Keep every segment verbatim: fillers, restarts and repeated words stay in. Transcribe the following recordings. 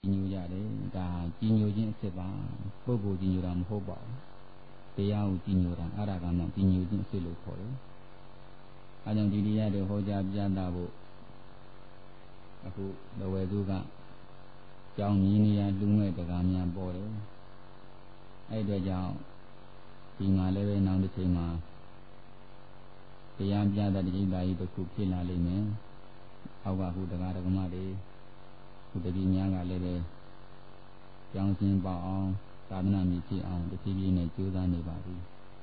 ညိုကြတယ်ဒါကြီးညိုခြင်းအစ်စ်ပါပုဂ္ဂိုလ်ကြီးညိုတာမဟုတ်ပါဘူးတရားကိုကြီးညိုတာအဲ့ဒါကမှကြီးညိုခြင်းအစ်စ်လို့ခေါ်တယ်အဲကြောင့်ဒီတရားတွေဟောကြားပြသဖို့အခုတဝယ်သူကကြောင်းမြင်းနေရလူငယ်တကာများပေါ်တယ်အဲ့အတွက်ကြောင့်ဒီမှာလည်းပဲနောက်တစ်ချိန်မှာတရားပြတဲ့တိတာကြီးတစ်ခုဖြစ်လာလိမ့်မယ်အောက်ကခုတရားဓမ္မတွေခုတတိများကလည်းပဲကြောင်းစင်းပေါအောင်သာသနာ့မြစ်ဖြစ်အောင်တဖြည်းဖြည်းနဲ့ကြိုးစားနေပါပြီ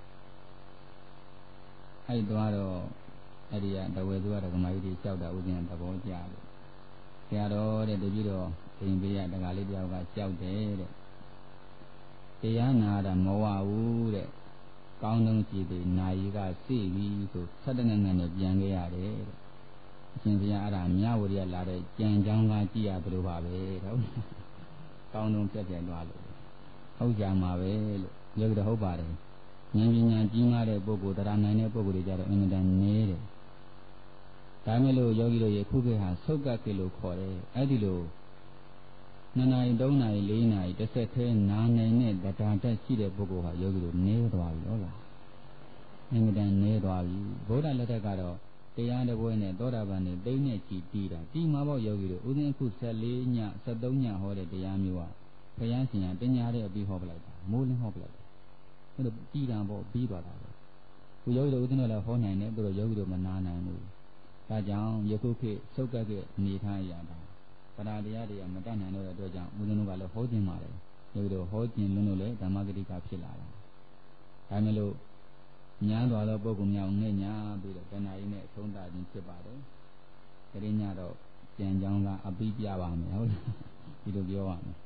အဲ့တော့အဲ့ဒီကတဝယ်သူကဓမ္မကြီးတွေလျှောက်တာဥစဉ်သဘောကျတယ်ဆရာတော်တဲ့တပည့်တော်အိမ်ပေးရတကားလေးတယောက်ကလျှောက်တယ်တဲ့တရားနာတာမဝဘူးတဲ့ကောင်းဆုံးကြည့်ပြီးနာယီကစိပြီဆိုဆက်တဲ့ငငယ်နဲ့ပြန်ခဲ့ရတယ်တဲ့အရှင်ဘုရားအဲ့ဒါမြဝရီကလာတဲ့ကြံကြောင်းကကြည့်ရတယ်လို့ပါပဲဟုတ်ကောင်းဆုံးပြတ်ပြတ်သွားလို့ဟုတ်ကြမှာပဲလို့ပြောကြတော့ဟုတ်ပါတယ်ဉာဏ်ပညာကြီးမားတဲ့ပုဂ္ဂိုလ်တရားနိုင်တဲ့ပုဂ္ဂိုလ်တွေကြတော့အင်မတန်နည်းတယ်ဒါမဲ့လို့ယောဂီတို့ရဲ့ခုခေတ်ဟာဆုတ်ကပ်ခေတ်လို့ခေါ်တယ်အဲ့ဒီလိုနှစ်နာရီသုံးနာရီလေးနာရီတစ်ဆက်တည်းနာနိုင်တဲ့တရားတက်ရှိတဲ့ပုဂ္ဂိုလ်ဟာယောဂီတို့နည်းသွားပြီဟုတ်လားအင်မတန်နည်းသွားပြီဗုဒ္ဓလက်ထက်ကတော့တရားတစ်ပွဲနဲ့သောတာပန်နဲ့သိမ့်နဲ့ကြည်တည်တာဒီမှာပေါ့ယောဂီတို့ဥစဉ်အခုဆယ်လေးညဆယ်သုံးညဟောတဲ့တရားမျိုးကဘုရားရှင်ကတညာတဲ့အပြီးဟောပလိုက်တာမိုးလင်းဟောပလိုက်တာအဲ့လိုကြည်တာပေါ့ပြီးသွားတာပဲခုယောဂီတို့ဥစဉ်တော့လည်းဟောနိုင်တယ်သူတို့ယောဂီတို့မနာနိုင်ဘူးဒါကြောင့်ယခုခေတ်သုတ်ကပ်ရဲ့အနေထားရတာတရားတရားတွေကမတတ်နိုင်တဲ့အတွက်ကြောင့်ဦးဇင်းတို့ကလည်းဟောခြင်းပါတယ်ယောဂီတို့ဟောခြင်းလွန်းလို့လည်းဓမ္မဂတိကဖြစ်လာတာဒါမဲ့လို့ညားသွားသောပုဂ္ဂိုလ်များငဲ့ညာပြီးတော့တဏှာကြီးနဲ့သုံးတာခြင်းဖြစ်ပါတယ်တရင်းညတော့ကြံကြောင်းကအပိပြပါမယ်ဟုတ်လားဒီလိုပြောရမယ်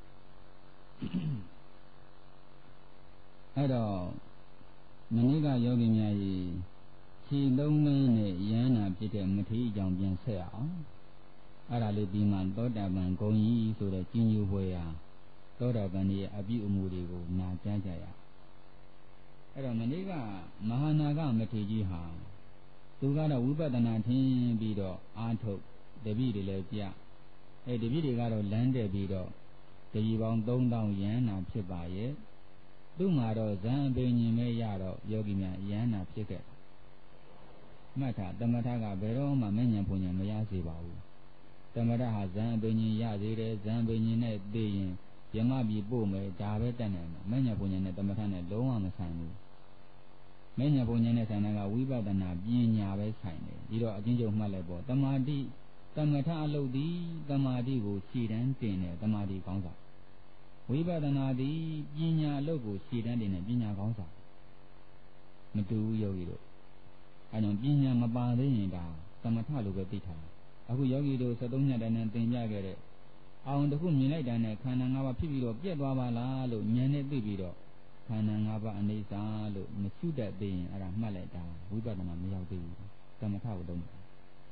အဲ့တော့မနေ့ကယောဂီများကြီးခြေသုံးမင်းနဲ့ရဟန္တာဖြစ်တဲ့မထေရကြောင့်ပြန်ဆက်အောင်အဲ့ဒါလေးပြီးမှသောတာပန်ဂုံကြီးဆိုတဲ့ကြီးညိုပွဲရာသောတာပန်ရဲ့အပြုအမူတွေကိုနာကြားကြရအဲ့တော့မနေ့ကမဟာနာဂမထေရကြီးဟာသူကတော့ဝိပဿနာထင်ပြီးတော့အာထုတ်တပည့်တွေလည်းကြအဲတပည့်တွေကတော့လမ်းတက်ပြီးတော့တပည့်ပေါင်းသုံးသောင်းရဟန္တာဖြစ်ပါရဲ့သူ့မှာတော့ဇံအပင်ញင်မဲ့ရတော့ယောဂီများရဟန္တာဖြစ်ခဲ့မှတ်ထားတမထကဘယ်တော့မှမဉ္ဇဉ်ပုံဉ္ဇဉ်မရစေပါဘူးတမထဟာဇံအပင်ញင်ရသေးတယ်ဇံအပင်ញင်နဲ့သိရင်ယမပြီပို့မယ်ဒါပဲတတ်နိုင်မှာမဉ္ဇဉ်ပုံဉ္ဇဉ်နဲ့တမထနဲ့လုံးဝမဆိုင်ဘူးမဉ္ဇဉ်ပုံဉ္ဇဉ်နဲ့ဆိုင်တာကဝိပဿနာပညာပဲဆိုင်တယ်ဒီတော့အချင်းချင်းမှတ်လိုက်ပေါ့တမာတိတမထအလုပ်သည်တမာတိကိုရှည်တန်းတင်တယ်တမာတိကောင်းစားဝိပဿနာသည်ပညာအလုပ်ကိုရှည်တန်းတင်တယ်ပညာကောင်းစားမတူဘူးယောဂီတို့အဲကြောင့်ပညာမပါသေးရင်ဒါသမထလိုပဲသိထားတယ်အခုယောဂီတို့စေသုံးညတန်းနဲ့သင်ပြခဲ့တဲ့အောင်တစ်ခုမြင်လိုက်တာနဲ့ခန္ဓာ၅ပါးဖြစ်ပြီးတော့ပြက်သွားပါလားလို့ဉာဏ်နဲ့သိပြီးတော့ခန္ဓာ၅ပါးအနိစ္စလို့မရှုတတ်သေးရင်အဲ့ဒါမှတ်လိုက်တာဝိပဿနာမရောက်သေးဘူးသမထကိုတုံးတယ်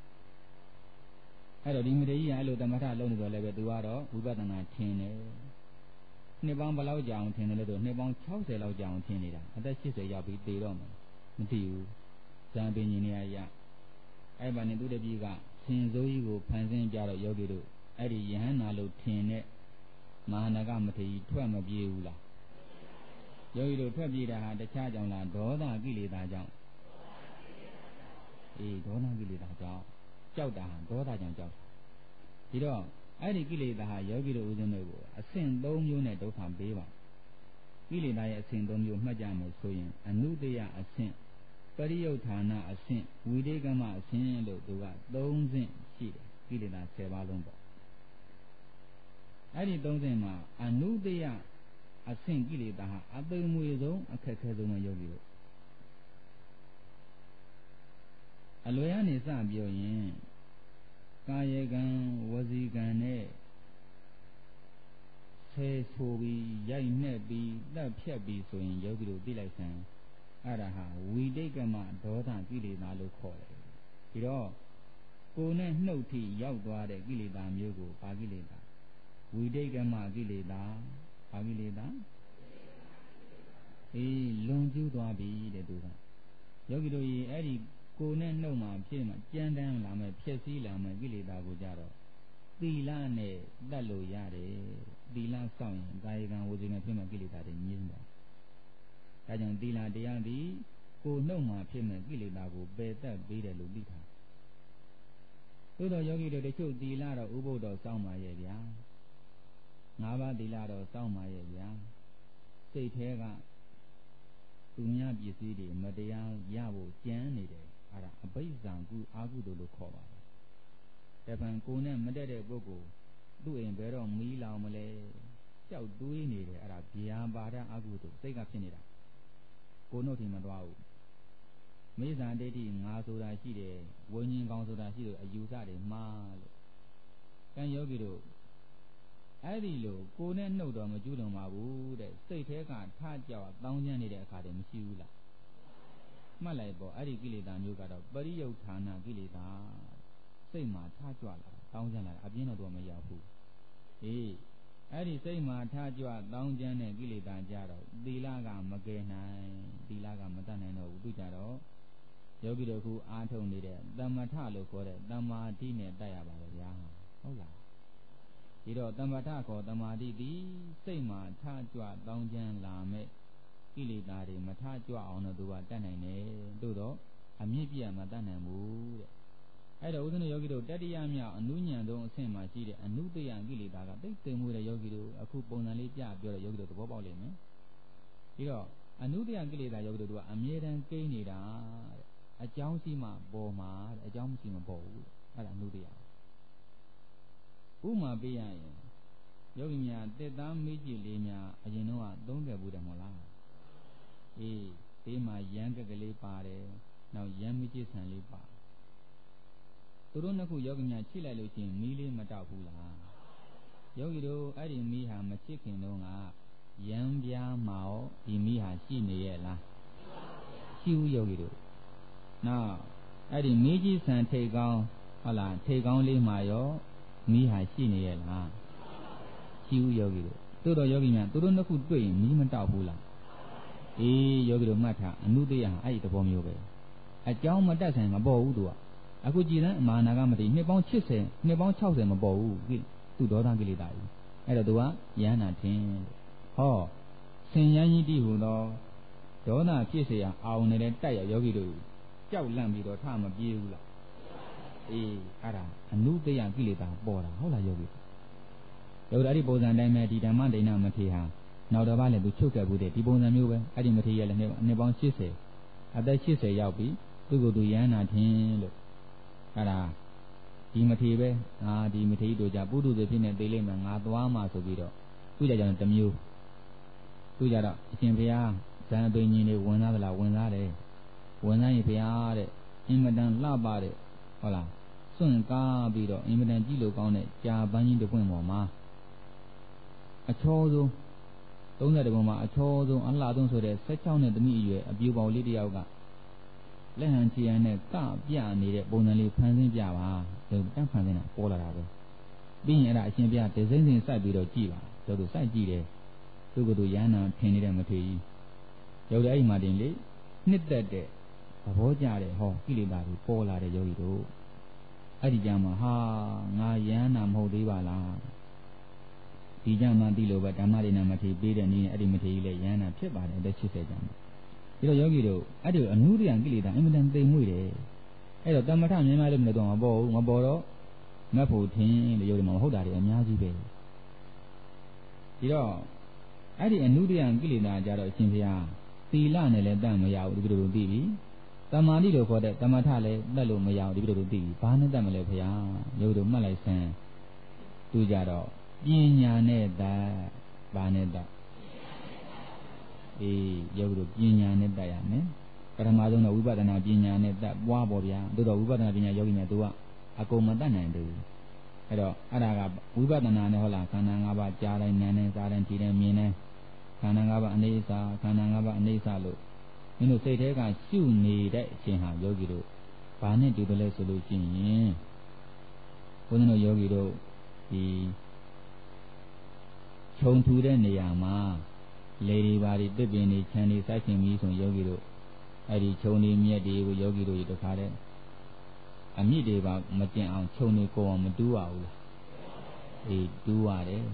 အဲ့တော့ဒီမထေရကြီးကအဲ့လိုသမထလုံးနေတော့လည်းပဲသူကတော့ဝိပဿနာထင်တယ်နှစ်ပေါင်းဘယ်လောက်ကြာအောင်ထင်တယ်လဲဆိုနှစ်ပေါင်း၆၀လောက်ကြာအောင်ထင်နေတာအသက်၈၀ရောက်ပြီးသေတော့မယ်မသိဘူးဇံပင်ကြီးနေရအဲ့ဘာနဲ့သူတပည့်ကရှင်စိုးကြီးကိုဖန်ဆင်းကြတော့ယောဂီတို့အဲ့ဒီယဟန္တာလို့ထင်တဲ့မဟာနာဂမထေရကြီးထွက်မပြေးဘူးလားယောဂီတို့ထွက်ပြေးတာဟာတခြားကြောင့်လားဒေါသကိလေသာကြောင့်အေးဒေါသကိလေသာကြောင့်ကြောက်တာဟာဒေါသကြောင့်ကြောက်ဒီတော့အဲ့ဒီကိလေသာဟာယောဂီတို့ဦးဇင်းတို့ကိုအဆင့်၃မျိုးနဲ့ဒုက္ခပေးပါကိလေသာရဲ့အဆင့်၃မျိုးမှတ်ကြမယ်ဆိုရင်အနုတ္တယအဆင့်ပရိယုဌာဏအဆင့်ဝိတေကမအဆင့်လို့သူက၃ဆင့်ရှိတယ်ကိလေသာ၁၀ပါးလုံးပေါ့အဲ့ဒီ၃ဆင့်မှာအနုတ္တယအဆင့်ကိလေသာဟာအသိမွေဆုံးအခက်ခဲဆုံးပဲယောဂီတို့အလွယ်ကနေစပြောရင်ကာယကံဝစီကံနဲ့ဆဲဆိုပြီးရိုက်နှက်ပြီးတပ်ဖြတ်ပြီးဆိုရင်ယောဂီတို့သိလိုက်စမ်းအဲ့ဒါဟာဝိတိတ်ကမဒေါသကိလေသာလို့ခေါ်တယ်ဒီတော့ကိုယ်နဲ့နှုတ်ထိရောက်သွားတဲ့ကိလေသာမျိုးကိုဘာကိလေသာဝိတိတ်ကမကိလေသာဘာကိလေသာအေးလွန်ကျူးသွားပြီတဲ့သူကယောဂီတို့ကြီးအဲ့ဒီကိုယ်နဲ့နှုတ်မှာဖြစ်မှကြမ်းတမ်းလာမယ်ဖြစ်စည်းလာမယ်ကိလေသာကိုကြတော့သီလနဲ့တတ်လို့ရတယ်သီလစောင့်ရင်ကာယကံဝစီကံဖြစ်မဲ့ကိလေသာတွေငြိမ်းတာဒါကြောင့်သီလတရားသည်ကိုယ်နှုတ်မှာဖြစ်မဲ့ကိလေသာကိုပယ်တတ်ပေးတယ်လို့သိတာသို့တော်ယောဂီတို့တချို့သီလတော့ဥပုသ်တော်စောင့်ပါရဲ့ဗျာငါးပါးသီလတော့စောင့်ပါရဲ့ဗျာစိတ်แท้ကသူများပစ္စည်းတွေမတရားရဖို့ကြမ်းနေတယ်အဲ့ဒါအဘိဇံကုအာကုသိုလ်လို့ခေါ်ပါတယ်တပံကိုနဲ့မတက်တဲ့ပုဂ္ဂိုလ်သူ့အိမ်ဘယ်တော့မီးလောင်မလဲကြောက်တွေးနေတယ်အဲ့ဒါဗျာပါဒအာကုသိုလ်စိတ်ကဖြစ်နေတာကိုနှုတ်ထင်မသွားဘူးမိစ္ဆာဒိဋ္ဌိငါဆိုတာရှိတယ်ဝိညာဉ်ကောင်ဆိုတာရှိတယ်အယူဆတွေမှားလို့ကံယောဂီတို့အဲ့ဒီလိုကိုနဲ့နှုတ်တော့မကျူးလွန်ပါဘူးတဲ့စိတ်แท้ကထားကြောက်တောင်းကျမ်းနေတဲ့အခါတည်းမရှိဘူးလားမှတ်လိုက်ပေါ့အဲ့ဒီကိလေသာမျိုးကတော့ပရိယုဌာဏကိလေသာစိတ်မှာထားကြွလာတောင်းကျမ်းလာအပြင်းတော့မရောက်ဘူးအေးအဲ့ဒီစိတ်မှာထားကြွတောင်းကျမ်းတဲ့ကိလေသာကြတော့သီလကမကယ်နိုင်သီလကမတတ်နိုင်တော့ဘူးသူကြတော့ယောဂီတို့ခုအားထုတ်နေတဲ့သမထလို့ခေါ်တဲ့တမာတိနဲ့တတ်ရပါလေဗျာဟုတ်လားဒီတော့တမထခေါ်တမာတိသည်စိတ်မှာထားကြွတောင်းကျမ်းလာမဲ့ကိလေသာတွေမထားကြွအောင်တော့သူကတတ်နိုင်တယ်သို့တော့အမြင့်ပြတ်မတတ်နိုင်ဘူးတဲ့အဲ့တော့ဦးဇင်းတို့ယောဂီတို့တတ္တိယမြောက်အနုညံသုံးအဆင့်မှာရှိတဲ့အနုတ္တယကိလေသာကသိသိမှုတဲ့ယောဂီတို့အခုပုံစံလေးပြပြောတဲ့ယောဂီတို့သဘောပေါက်လိမ့်မယ်ပြီးတော့အနုတ္တယကိလေသာယောဂီတို့ကအမြဲတမ်းကိန်းနေတာတဲ့အကြောင်းရှိမှပေါ်မှာတဲ့အကြောင်းမရှိမှပေါ်ဘူးအဲ့ဒါအနုတ္တယဥမာပေးရရင်ယောဂီများတက်သားမေးကြည့်လေးများအရင်တော့သုံးခဲ့ဘူးတယ်မဟုတ်လားအေးဒီမှာရံကကလေးပါတယ်နောက်ရံမေးကြည့်ဆန်လေးပါသူတို့နှစ်ခုယောဂီများချိလိုက်လို့ချင်းမီးလေးမတောက်ဘူးလားယောဂီတို့အဲ့ဒီမီးဟာမချစ်ခင်တော့ကရံပြားမှာရောဒီမီးဟာရှိနေရဲ့လားရှိဘူးယောဂီတို့နောက်အဲ့ဒီမီးကြီးဆန်ထိတ်ကောင်းဟုတ်လားထိတ်ကောင်းလေးမှာရောမီးဟာရှိနေရဲ့လားရှိဘူးယောဂီတို့တို့တော့ယောဂီများသူတို့နှစ်ခုတွေ့ရင်မီးမတောက်ဘူးလားအေးယောဂီတို့မှတ်ထားအနုတ္တယအဲ့ဒီသဘောမျိုးပဲအကြောင်းမတက်ဆိုင်မပေါ်ဘူးသူကအခုကြည်လန်းအမာနာကမတိနှစ်ပေါင်း80နှစ်ပေါင်း60မပေါ်ဘူးသူဒေါသကိလေသာကြီးအဲ့တော့သူကယန္နာထင်ဟောဆင်ယန်းကြီးတိဟူသောဒေါသဖြစ်เสียအောင်နေတဲ့တိုက်ရယောဂီတို့ကြောက်လန့်ပြီးတော့ထမပြေးဘူးလားအေးအဲ့ဒါအနုတ္တယကိလေသာပေါ်တာဟုတ်လားယောဂီယောဂီအဲ့ဒီပုံစံတိုင်းပဲဒီဓမ္မဒိဋ္ဌမထေဟာနောက်တော့ဗာလေသူချုပ်ခဲ့ဘူးတဲ့ဒီပုံစံမျိုးပဲအဲ့ဒီမထေရလည်းနှစ်ပေါင်း80အသက်80ရောက်ပြီသူ့ကိုယ်သူယန္နာထင်လို့အဲ့ဒါဒီမထေပဲအာဒီမထေတို့ကြပုထုဇဉ်ဖြစ်နေသေးလိမ့်မယ်ငါသွားမှဆိုပြီးတော့သူ့ကြကြတော့တစ်မျိုးသူ့ကြတော့အရှင်ဘုရားဇန်အပိညင်တွေဝင်သားသလားဝင်သားတယ်ဝင်သားရင်ဘုရားတဲ့အင်မတန်လှပတဲ့ဟုတ်လားစွန့်ကားပြီးတော့အင်မတန်ကြည့်လို့ကောင်းတဲ့ကြာပန်းကြီးတစ်ပွင့်ပေါ်မှာအချောဆုံး30ပုံမှာအချောဆုံးအလှဆုံးဆိုတဲ့16နှစ်သမီးအရွယ်အပြူပေါလေးတစ်ယောက်ကလက်ဟန်ချီရန်နဲ့ကပြနေတဲ့ပုံစံလေးဖန်ဆင်းပြပါသူတန်းဖန်ဆင်းတာပေါ်လာတာပဲပြီးရင်အဲ့ဒါအရှင်ဘုရားဒီစိမ့်စိမ့်စိုက်ပြီးတော့ကြည့်ပါသူတို့စိုက်ကြည့်တယ်သူကသူရဟန္တာထင်နေတဲ့မထေကြီးယောဂီအဲ့ဒီမှာတင်လေနှစ်သက်တဲ့သဘောကြတဲ့ဟောကိလေသာတွေပေါ်လာတဲ့ယောဂီတို့အဲ့ဒီကြမှာဟာငါယန္နာမဟုတ်သေးပါလားဒီကြမှာသိလို့ပဲဓမ္မဒိဋ္ဌမထေပေးတဲ့နည်းနဲ့အဲ့ဒီမထေကြီးလည်းယန္နာဖြစ်ပါတယ်အသက်80ကျမ်းဒီတော့ယောဂီတို့အဲ့ဒီအနုတ္တယကိလေသာအင်မတန်သိမ်မွေ့တယ်အဲ့တော့တမထမြင်မှလည်းမလို့တော့မပေါ်ဘူးမပေါ်တော့မက်ဖို့ထင်းလို့ယောဂီမှာဟုတ်တာတွေအများကြီးပဲဒီတော့အဲ့ဒီအနုတ္တယကိလေသာကြတော့အရှင်ဘုရားသီလနဲ့လည်းတတ်မရဘူးဒီလိုလိုသိပြီတမာတိလို့ခေါ်တဲ့တမထလည်းတတ်လို့မရဘူးဒီလိုလိုသိပြီဘာနဲ့တတ်မလဲဘုရားယောဂီတို့မှတ်လိုက်စမ်းသူကြတော့ပညာနဲ့တတ်ဘာနဲ့တတ်အေးယောဂီတို့ပညာနဲ့တတ်ရမယ်ပထမဆုံးတော့ဝိပဿနာပညာနဲ့တတ်ပွားပေါ်ဗျာတို့တော့ဝိပဿနာပညာယောဂီများသူကအကုန်မတတ်နိုင်ဘူးအဲ့တော့အဲ့ဒါကဝိပဿနာနဲ့ဟုတ်လားခန္ဓာ၅ပါးကြားတိုင်းနားတိုင်းစားတိုင်းကြည့်တိုင်းမြင်တိုင်းခန္ဓာ၅ပါးအနေစာခန္ဓာ၅ပါးအနေစာလို့မင်းတို့စိတ်ထဲကရှုနေတဲ့အချိန်ဟာယောဂီတို့ဘာနဲ့တူတယ်လဲဆိုလို့ရှိရင်ဘုန်းကြီးတို့ယောဂီတို့ဒီခြုံထူတဲ့နေရာမှာလေဒီပါဒီတစ်ပင်တွေခြံတွေစိုက်ရှင်ပြီးဆိုယောဂီတို့အဲ့ဒီခြုံတွေမြက်တွေကိုယောဂီတို့တခါတဲ့အမြင့်တွေပါမကျင်အောင်ခြုံတွေကိုအောင်မတူးရဘူးလားအေးတူးရတယ်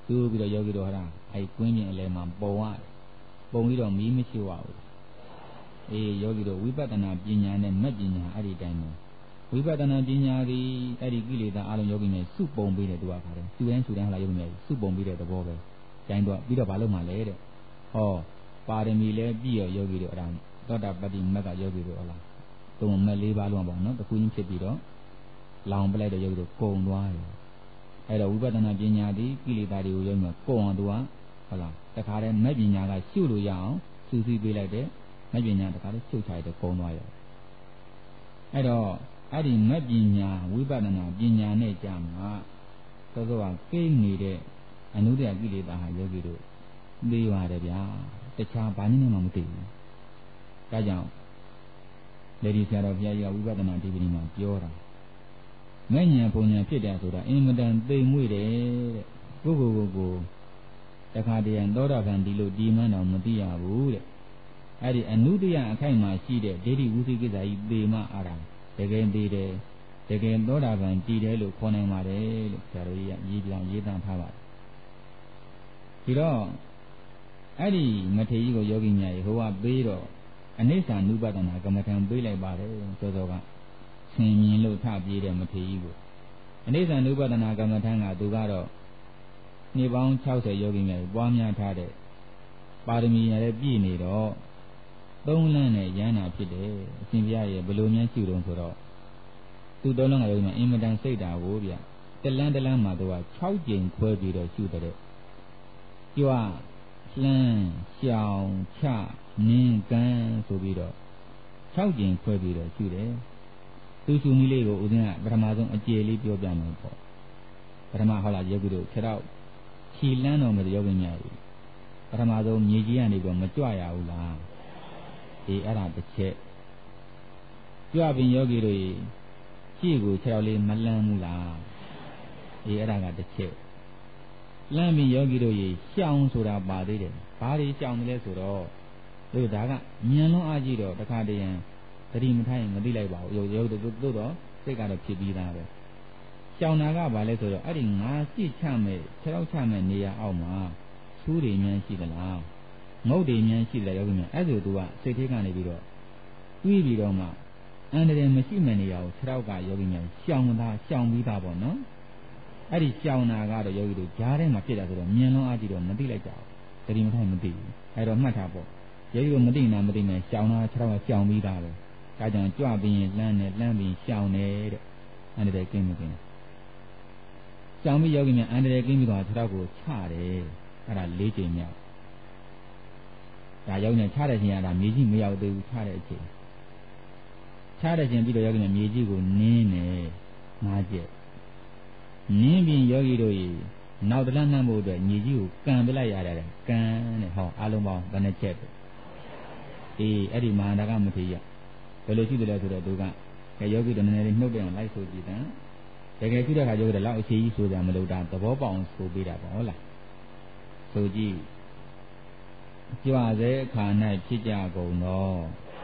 သူပြီးတော့ယောဂီတို့ဟာအဲ့ကွင်းပြင်အလဲမှာပုံရတယ်ပုံပြီးတော့မီးမရှိပါဘူးအေးယောဂီတို့ဝိပဿနာပညာနဲ့မက်ပညာအဲ့ဒီတိုင်းပဲဝိပဿနာပညာဒီအဲ့ဒီကိလေသာအလုံးယောဂီများစုပုံပြီးတယ်သူကခါတယ်သူတိုင်းသူတိုင်းဟာယောဂီများစုပုံပြီးတဲ့သဘောပဲကျိုင်းတော့ပြီးတော့ဘာလို့မှလဲတဲ့ဟောပါရမီလဲပြည့်ရောယောဂီတို့အဲ့ဒါသောတာပတ္တိမက်ကယောဂီတို့ဟုတ်လားသုံးမက်လေးပါးလုံးပေါ့နော်တစ်ခုချင်းဖြစ်ပြီးတော့လောင်ပလိုက်တဲ့ယောဂီတို့ကုံသွားတယ်အဲ့တော့ဝိပဿနာပညာဒီကိလေသာတွေကိုယောဂီများကုံအောင်သူကဟုတ်လားတခါတည်းမက်ပညာကရှုလို့ရအောင်စူးစီးပေးလိုက်တဲ့မက်ပညာတခါတည်းရှုချလိုက်တဲ့ကုံသွားရောအဲ့တော့အဲ့ဒီမက်ပညာဝိပဿနာပညာနဲ့ကြာမှာသောသောကကိန်းနေတဲ့အနုတ္တကိလေသာဟာယောဂီတို့သိပါတယ်ဗျာတခြားဘာနည်းမှမသိဘူးဒါကြောင့်လေဒီဆရာတော်ဘုရားကြီးကဝိပဿနာဒီပဏိမှာပြောတာမဲ့ညာပုံညာဖြစ်တယ်ဆိုတာအင်မတန်သိမ်မွေ့တယ်တဲ့ကိုကိုကိုကိုတခါတည်းရသောတာပန်ဒီလိုဒီမှန်းတော့မသိရဘူးတဲ့အဲ့ဒီအနုတ္တယအခိုက်မှာရှိတဲ့ဒိဋ္ဌိဝုသိကိစ္စကြီးပေမအားတာတကယ်သေးတယ်တကယ်သောတာပန်ကြည်တယ်လို့ခေါ်နိုင်ပါတယ်လို့ဆရာတော်ကြီးကရေးပြန်ရေးသားထားပါတယ်ဒီတော့အဲ့ဒီမထေရကြီးကိုယောဂီများရေဟိုကပေးတော့အနိစ္စ ानु ပဒနာကမ္မထံပေးလိုက်ပါတယ်ဆိုတော့ကဆင်မြင်လို့ထပြေးတဲ့မထေရကြီးကိုအနိစ္စ ानु ပဒနာကမ္မထံကသူကတော့နှစ်ပေါင်း၆၀ယောဂီများပွားများထားတဲ့ပါရမီရတဲ့ပြည့်နေတော့သုံးလမ်းနဲ့ရဟန္တာဖြစ်တယ်အရှင်ဘုရားရဲ့ဘယ်လိုများရှိတုံးဆိုတော့သူသုံးလမ်းကယောဂီများအင်မတန်စိတ်တာကိုဗျတလန်းတလန်းမှာသူက၆ကြိမ်ခွဲပြီးတော့ရှုတဲ့ကြွလှမ်းရှောင်ချနင်းကန်ဆိုပြီးတော့၆ကြိမ်ခွဲပြီးတော့ရှုတယ်သူရှုနည်းလေးကိုဦးဇင်းကပထမဆုံးအကျေလေးပြောပြမယ်ပေါ့ပထမဟုတ်လားယောဂီတို့ခြေတော့ခြေလန်းတော်မှာယောဂီများကြီးပထမဆုံးမြေကြီးကနေပြီးမကြွရဘူးလားဒီအဲ့ဒါတစ်ချက်ကြွပြီးယောဂီတို့ရှေ့ကိုခြေတော့လေးမလန်းဘူးလားဒီအဲ့ဒါကတစ်ချက်လမ်းပြီးယောဂီတို့ရေရှောင်ဆိုတာပါသေးတယ်ဘာတွေရှောင်တယ်လဲဆိုတော့တို့ဒါကဉာဏ်လုံးအားကြီးတော့တခါတည်းရန်သတိမထိုင်မသိလိုက်ပါဘူးယောယောတို့တို့တော့စိတ်ကတော့ဖြစ်ပြီးသားပဲရှောင်တာကဘာလဲဆိုတော့အဲ့ဒီငါစိတ်ချမဲ့ခြေထောက်ချမဲ့နေရာအောက်မှာဆူးတွေများရှိသလားငုတ်တွေများရှိတယ်ယောဂီများအဲ့ဒါသူကစိတ်ထဲကနေပြီးတော့တွေးပြီးတော့မှအန္တရာယ်မရှိမဲ့နေရာကိုခြေထောက်ကယောဂီများရှောင်တာရှောင်ပြီးသားပေါ့နော်အဲ့ဒီရှောင်နာကတော့ယောဂီတို့ကြားထဲမှာဖြစ်တာဆိုတော့မြင်လုံးအားကြည့်တော့မသိလိုက်ကြဘူးတတိမထိုင်မသိဘူးအဲ့တော့မှတ်ထားပေါ့ယောဂီတို့မသိနာမသိနဲ့ရှောင်တာခြေထောက်ကရှောင်ပြီးသားပဲဒါကြောင့်ကြွပြီးရင်လှမ်းတယ်လှမ်းပြီးရှောင်တယ်တဲ့အန္တရာယ်ကင်းမကင်းရှောင်ပြီးယောဂီများအန္တရာယ်ကင်းပြီးတော့ခြေထောက်ကိုချတယ်အဲ့ဒါ၄ချိန်မြောက်ဒါယောဂီများချတဲ့ချိန်ကဒါမြေကြီးမရောက်သေးဘူးချတဲ့အချိန်ချတဲ့ချိန်ပြီးတော့ယောဂီများမြေကြီးကိုနင်းတယ်ငါးချက်နင်းပြီးယောဂီတို့ရေနောက်တလန်းနှမ်းဖို့အတွက်ညီကြီးကိုကန်ပြလိုက်ရတယ်ကန်တဲ့ဟောအားလုံးပေါင်းဘယ်နှချက်ပဲအေးအဲ့ဒီမဟာနာကမထေရဘယ်လိုရှိတယ်လဲဆိုတော့သူကယောဂီတို့နည်းနည်းလေးနှုတ်တယ်အောင်လိုက်ဆိုကြည့်တယ်တကယ်ရှိတဲ့ခါယောဂီတို့လောက်အခြေကြီးဆိုကြမလို့ဒါသဘောပေါက်အောင်ဆိုပေးတာပေါ့ဟုတ်လားဆိုကြည့်ကြွစေအခါ၌ဖြစ်ကြကုန်သော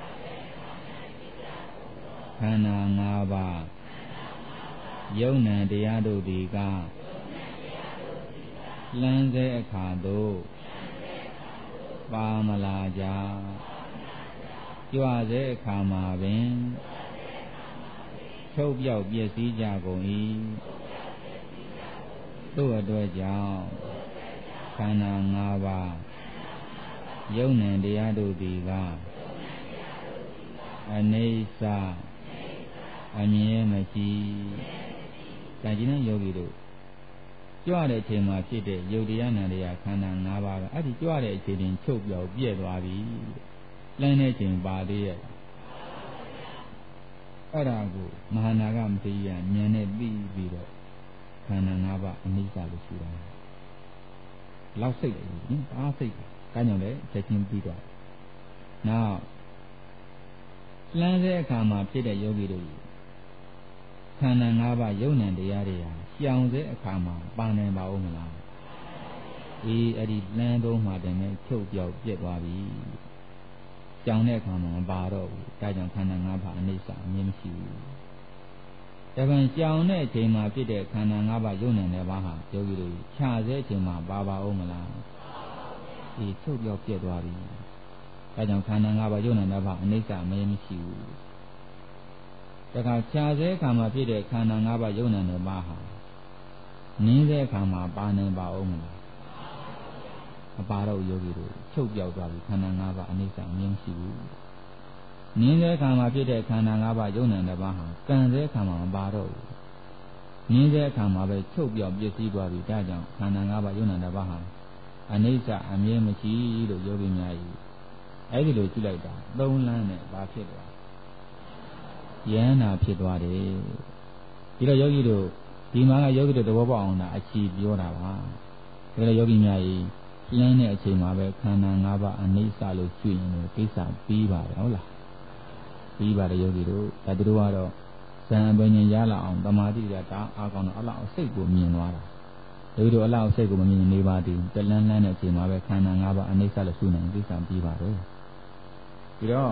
ခန္ဓာ၅ပါးယုံနံတရားတို့သည်ကလမ်းစေအခါသို့ပါမလာကြကြွစေအခါမှာပင်ချုပ်ပြောက်ပျက်စီးကြကုန်၏တို့အတွက်ကြောင့်ခန္ဓာ၅ပါးယုံနံတရားတို့သည်ကအနိစ္စအမြဲမရှိဒါကြည့်နေယောဂီတို့ကြွတဲ့အချိန်မှာဖြစ်တဲ့ယုတ်တရားနံတရားခန္ဓာ၅ပါးကအဲ့ဒီကြွတဲ့အချိန်တင်ချုပ်ပြောက်ပြည့်သွားပြီလမ်းတဲ့ချိန်ပါသေးရဲ့အဲ့ဒါကိုမဟာနာဂမထေရဉာဏ်နဲ့သိပြီးတော့ခန္ဓာ၅ပါးအနိစ္စလို့ရှိတာလောက်စိတ်တယ်ညအားစိတ်ကကြောင့်လည်းချက်ချင်းပြီးတော့နောက်လမ်းတဲ့အခါမှာဖြစ်တဲ့ယောဂီတို့ခန္ဓာ၅ပါးယုံနံတရားတွေဟာရှောင်တဲ့အခါမှာပါနိုင်ပါဦးမလားအေးအဲ့ဒီလမ်းသုံးမှာတည်းနဲ့ချုပ်ပြောက်ပြက်သွားပြီရှောင်တဲ့အခါမှာမပါတော့ဘူးဒါကြောင့်ခန္ဓာ၅ပါးအနိစ္စအမြဲမရှိဘူးတပံကြောင်တဲ့အချိန်မှာဖြစ်တဲ့ခန္ဓာ၅ပါးယုံနံတဲ့ဘာဟာယောဂီတို့ခြာစေအချိန်မှာပါပါအောင်မလားဒီချုပ်ပြောပြတ်သွားပြီဒါကြောင့်ခန္ဓာ၅ပါးယုံနံတဲ့ဘာအနိစ္စမင်းမရှိဘူးတခါခြာစေခါမှာဖြစ်တဲ့ခန္ဓာ၅ပါးယုံနံတဲ့ဘာဟာနင်းတဲ့အခါမှာပါနေပါအောင်မလားမပါတော့ယောဂီတို့ချုပ်ပြောက်သွားပြီခန္ဓာ၅ပါးအနိစ္စမင်းမရှိဘူးနင်းတဲ့အခါမှာဖြစ်တဲ့ခန္ဓာ၅ပါးယုံနံတဲ့ဘာဟာကံတဲ့အခါမှာမပါတော့ဘူးနင်းတဲ့အခါမှာပဲချုပ်ပြောက်ပြည့်စည်သွားပြီဒါကြောင့်ခန္ဓာ၅ပါးယုံနံတဲ့ဘာဟာအနိစ္စအမြဲမရှိလို့ယောဂီများကြီးအဲ့ဒီလိုကြည့်လိုက်တာသုံးလမ်းနဲ့ဘာဖြစ်သွားယန္နာဖြစ်သွားတယ်ဒီတော့ယောဂီတို့ဒီမှာကယောဂီတို့သဘောပေါက်အောင်တာအချီပြောတာပါဒါလည်းယောဂီများကြီးလမ်းတဲ့အချိန်မှာပဲခန္ဓာ၅ပါးအနိစ္စလို့ကျွရင်လို့ကိစ္စပြီးပါတယ်ဟုတ်လားပြီးပါတယ်ယောဂီတို့ဒါတို့ကတော့ဇံပင်ရင်ရလာအောင်တမာတိကတာအားကောင်းတော့အလောက်စိတ်ကိုမြင်သွားတာယောဂီတို့အလောက်စိတ်ကိုမမြင်နေပါသေးတလန်းလန်းတဲ့အချိန်မှာပဲခန္ဓာ၅ပါးအနိစ္စလို့ကျွနိုင်ကိစ္စပြီးပါတယ်ဒီတော့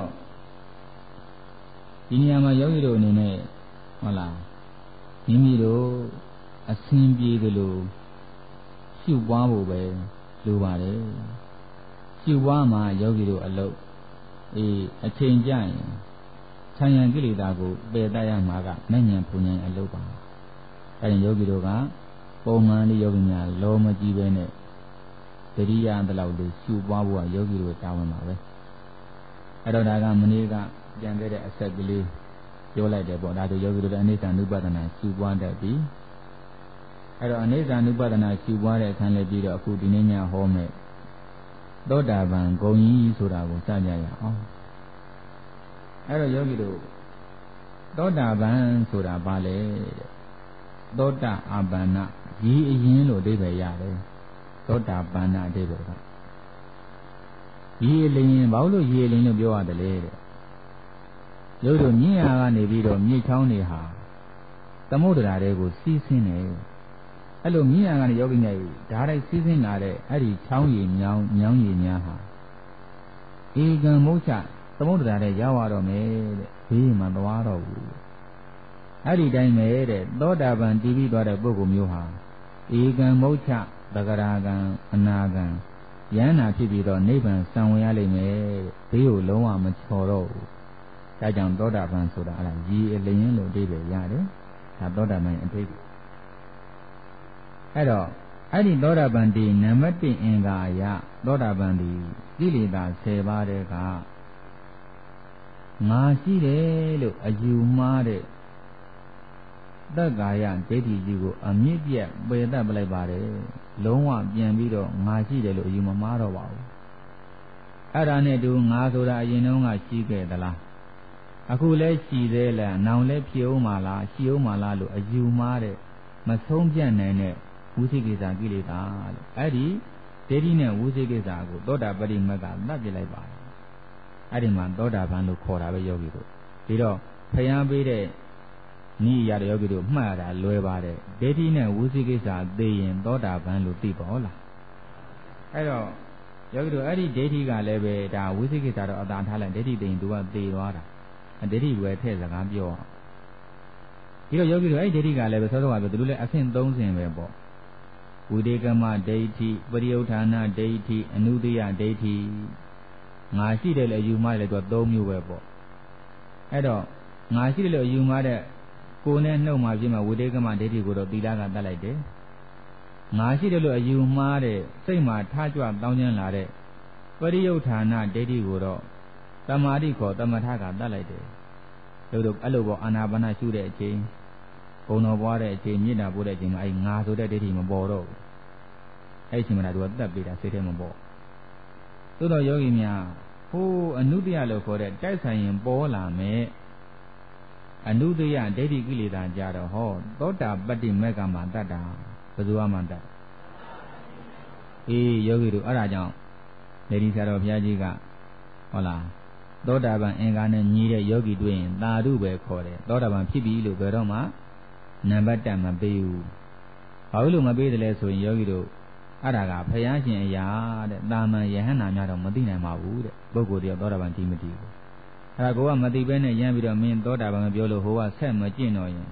ဒီနေရာမှာယောဂီတို့အနေနဲ့ဟုတ်လားမိမိတို့အစဉ်ပြေသလိုရှုပွားဖို့ပဲလိုပါတယ်ရှုပွားမှာယောဂီတို့အလုပ်အေးအချိန်ကြရင်ခြံရံကိလေသာကိုပယ်တတ်ရမှာကမဉ္ဇဉ်ပူဉ္ဇဉ်အလုပ်ပါအဲဒီယောဂီတို့ကပုံမှန်လေးယောဂီများလောမကြည့်ပဲနဲ့တတိယတလောက်လေးရှုပွားဖို့ကယောဂီတို့တာဝန်ပါပဲအဲ့တော့ဒါကမနေ့ကပြန်ခဲ့တဲ့အဆက်ကလေးပြောလိုက်တယ်ပေါ့ဒါဆိုယောဂီတို့အနိစ္စ ानु ပဒနာရှုပွားတတ်ပြီအဲ့တော့အနိစ္စ ानु ပဒနာရှုပွားတဲ့အခန်းလေးပြီးတော့အခုဒီနေ့ညဟောမယ်သောတာပန်ဂုံကြီးဆိုတာကိုစကြရအောင်အဲ့တော့ယောဂီတို့သောတာပန်ဆိုတာဘာလဲတဲ့သောတာအပန္နရည်အရင်လို့အဓိပ္ပာယ်ရတယ်သောတာပန္နအဓိပ္ပာယ်ကရည်အလင်းဘာလို့ရည်အလင်းလို့ပြောရတယ်လဲတဲ့ယောဂီတို့မြင့်ရာကနေပြီးတော့မြေချောင်းတွေဟာသမုဒ္ဒရာတွေကိုစီးဆင်းနေအဲ့လိုမြင့်ရာကနေယောဂီများဓာတ်လိုက်စီးဆင်းလာတဲ့အဲ့ဒီချောင်းရည်မြောင်းမြောင်းရည်များဟာဧကံမုတ်ချသမုဒ္ဒရာတွေရောက်ရတော့မယ်တဲ့ဘေးမှာသွားတော့ဘူးအဲ့ဒီတိုင်းပဲတဲ့သောတာပန်တည်ပြီးသွားတဲ့ပုဂ္ဂိုလ်မျိုးဟာဧကံမုတ်ချသဂရာကံအနာကံယန္နာဖြစ်ပြီးတော့နိဗ္ဗာန်စံဝင်ရလိမ့်မယ်ဘေးကိုလုံးဝမချော်တော့ဘူးဒါကြောင့်သောတာပန်ဆိုတာအဲ့ဒါရည်အလင်းလို့အဓိပ္ပာယ်ရတယ်ဒါသောတာပန်အဓိပ္ပာယ်အဲ့တော့အဲ့ဒီသောတာပန်ဒီနံပါတ်တစ်အင်္ဂါအရသောတာပန်ဒီကိလေသာဆယ်ပါးတဲ့ကငါရှိတယ်လို့အယူမှားတဲ့သက္ကာယဒိဋ္ဌိကြီးကိုအမြင့်ပြတ်ပယ်တတ်ပလိုက်ပါတယ်လုံးဝပြန်ပြီးတော့ငါရှိတယ်လို့အယူမမှားတော့ပါဘူးအဲ့ဒါနဲ့တူငါဆိုတာအရင်တုန်းကရှိခဲ့သလားအခုလဲရှိသေးလားနောင်လဲဖြစ်ဦးမှာလားရှိဦးမှာလားလို့အယူမှားတဲ့မဆုံးပြတ်နိုင်တဲ့ဝိသိကိစ္စကိလေသာလို့အဲ့ဒီဒိဋ္ဌိနဲ့ဝိသိကိစ္စကိုသောတာပတိမကသတ်ပြလိုက်ပါတယ်အဲ့ဒီမှာသောတာပန်လို့ခေါ်တာပဲယောဂီတို့ဒီတော့ဖျားပေးတဲ့နိယရယောဂီတို့မှတ်ရတာလွယ်ပါတယ်ဒိဋ္ဌိနဲ့ဝိသိကိစ္စသိရင်သောတာပန်လို့သိပါဟုတ်လားအဲ့တော့ယောဂီတို့အဲ့ဒီဒိဋ္ဌိကလည်းပဲဒါဝိသိကိစ္စတော့အသာထားလိုက်ဒိဋ္ဌိသိရင်သူကသိသွားတာဒိဋ္ဌိဝယ်ထည့်စကားပြောအောင်ဒီတော့ယောဂီတို့အဲ့ဒီဒိဋ္ဌိကလည်းပဲစောစောကပြောသူတို့လည်းအဆင့်သုံးဆင့်ပဲပေါ့ဝိတေကမဒိဋ္ဌိပရိယုဌာဏဒိဋ္ဌိအနုတ္တယဒိဋ္ဌိငါရှိတယ်လေယူမှလည်းသူကသုံးမျိုးပဲပေါ့အဲ့တော့ငါရှိတယ်လို့ယူမှတဲ့ကိုယ်နဲ့နှုတ်မှဖြစ်မှာဝိတေကမဒိဋ္ဌိကိုတော့သီလကတတ်လိုက်တယ်ငါရှိတယ်လို့အယူမှားတဲ့စိတ်မှာထားကြွတောင်းကျမ်းလာတဲ့ပရိယုဌာဏဒိဋ္ဌိကိုတော့တမာတိခေါ်တမထကတတ်လိုက်တယ်တို့တို့အဲ့လိုပေါ့အာနာပါနရှုတဲ့အချိန်ဘုံတော်ပွားတဲ့အချိန်မြင့်တာပို့တဲ့အချိန်မှာအဲ့ငါဆိုတဲ့ဒိဋ္ဌိမပေါ်တော့ဘူးအဲ့ဒီအချိန်မှာသူကတတ်ပြီးတာစိတ်ထဲမပေါ်သို့တော်ယောဂီများဟိုးအနုတ္တယလို့ခေါ်တဲ့တိုက်ဆိုင်ရင်ပေါ်လာမယ်အနုတ္တယဒိဋ္ဌိကိလေသာကြတော့ဟောသောတာပတ္တိမေကမှာတတ်တာဘယ်သူမှတတ်အေးယောဂီတို့အဲ့ဒါကြောင့်နေဒီဆရာတော်ဘုရားကြီးကဟုတ်လားသောတာပန်အင်္ဂါနဲ့ညီးတဲ့ယောဂီတွေ့ရင်သာဓုပဲခေါ်တယ်သောတာပန်ဖြစ်ပြီလို့ဘယ်တော့မှနံပါတ်တက်မပေးဘူးဘာလို့မပေးတယ်လဲဆိုရင်ယောဂီတို့အဲ့ဒါကဘုရားရှင်အရာတဲ့တာမန်ယဟန္တာများတော့မသိနိုင်ပါဘူးတဲ့ပုဂ္ဂိုလ်တယောက်သောတာပန်ဒီမတည်ဘူးအဲ့ဒါကိုကမသိဘဲနဲ့ရမ်းပြီးတော့မင်းသောတာပန်ပြောလို့ဟိုကဆက်မကျင့်တော့ရင်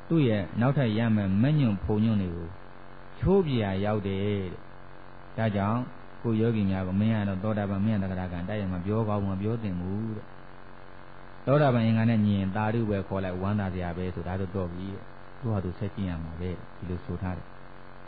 သူ့ရဲ့နောက်ထပ်ရမယ်မညွန့်ဖုံညွန့်တွေကိုချိုးပြရရောက်တယ်တဲ့ဒါကြောင့်ကိုယောဂီများကိုမင်းရတော့သောတာပန်မင်းရတဂရကံတိုက်ရမှာပြောကောင်းမပြောသင့်ဘူးတဲ့သောတာပန်အင်္ဂါနဲ့ညီရင်တာရုပဲခေါ်လိုက်ဝမ်းသာစရာပဲဆိုဒါတော့တော့ပြီတဲ့သူ့ဟာသူဆက်ကြည့်ရမှာပဲဒီလိုဆိုထားတယ်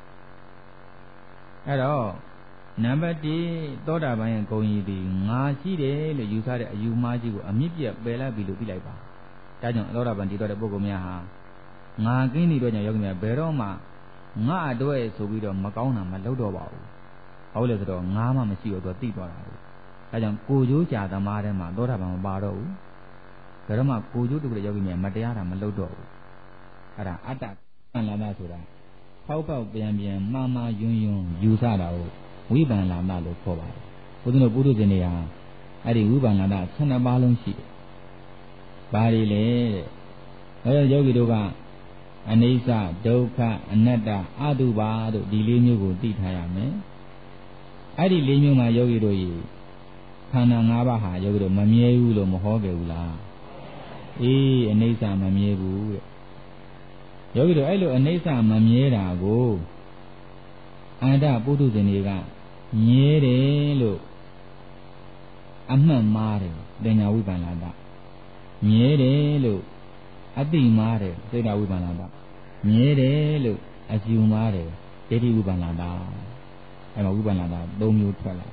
အဲ့တော့နံပါတ်တစ်သောတာပန်ရဲ့ဂုဏ်ကြီးသည်ငါရှိတယ်လို့ယူဆတဲ့အယူမှားကြီးကိုအမြင့်ပြတ်ပယ်လိုက်ပြီလို့သိလိုက်ပါဒါကြောင့်သောတာပန်တည်တော်တဲ့ပုဂ္ဂိုလ်များဟာငါကင်းတဲ့အတွက်ကြောင့်ယောဂီများဘယ်တော့မှငါအတွက်ဆိုပြီးတော့မကောင်းတာမလုပ်တော့ပါဘူးဟုတ်လေဆိုတော့ငါမှမရှိတော့သူသိသွားတာဘူးဒါကြောင့်ကိုကျိုးကြာသမားထဲမှာသောတာပန်မပါတော့ဘူးဘယ်တော့မှကိုကျိုးတူတဲ့ယောဂီများမတရားတာမလုပ်တော့ဘူးအဲ့ဒါအတ္တပန်လာတာဆိုတာဖောက်ဖောက်ပြန်ပြန်မှားမှားယွန်းယွန်းယူဆတာကိုဝိပန္လာမလို့ခေါ်ပါတယ်ဘုရားတို့ပုထုဇဉ်တွေဟာအဲ့ဒီဝိပန္လာတာဆယ်နှစ်ပါးလုံးရှိတယ်ဘာတွေလဲတဲ့အဲယောဂီတို့ကအနိစ္စဒုက္ခအနတ္တအတုပါတို့ဒီလေးမျိုးကိုသိထားရမယ်အဲ့ဒီလေးမျိုးမှာယောဂီတို့ရေခန္ဓာ၅ပါးဟာယောဂီတို့မမြဲဘူးလို့မဟောခဲ့ဘူးလားအေးအနိစ္စမမြဲဘူးတဲ့ယောဂီတို့အဲ့လိုအနိစ္စမမြဲတာကိုအန္တပုထုဇဉ်တွေကမြဲတယ်လို့အမှတ်မှားတယ်ပညာဝိပန္နတာမြဲတယ်လို့အတိမှားတယ်စိတ်ဓာဝိပန္နတာမြဲတယ်လို့အယူမှားတယ်ဒိဋ္ဌိဝိပန္နတာအဲ့မှာဝိပန္နတာ၃မျိုးထွက်လာ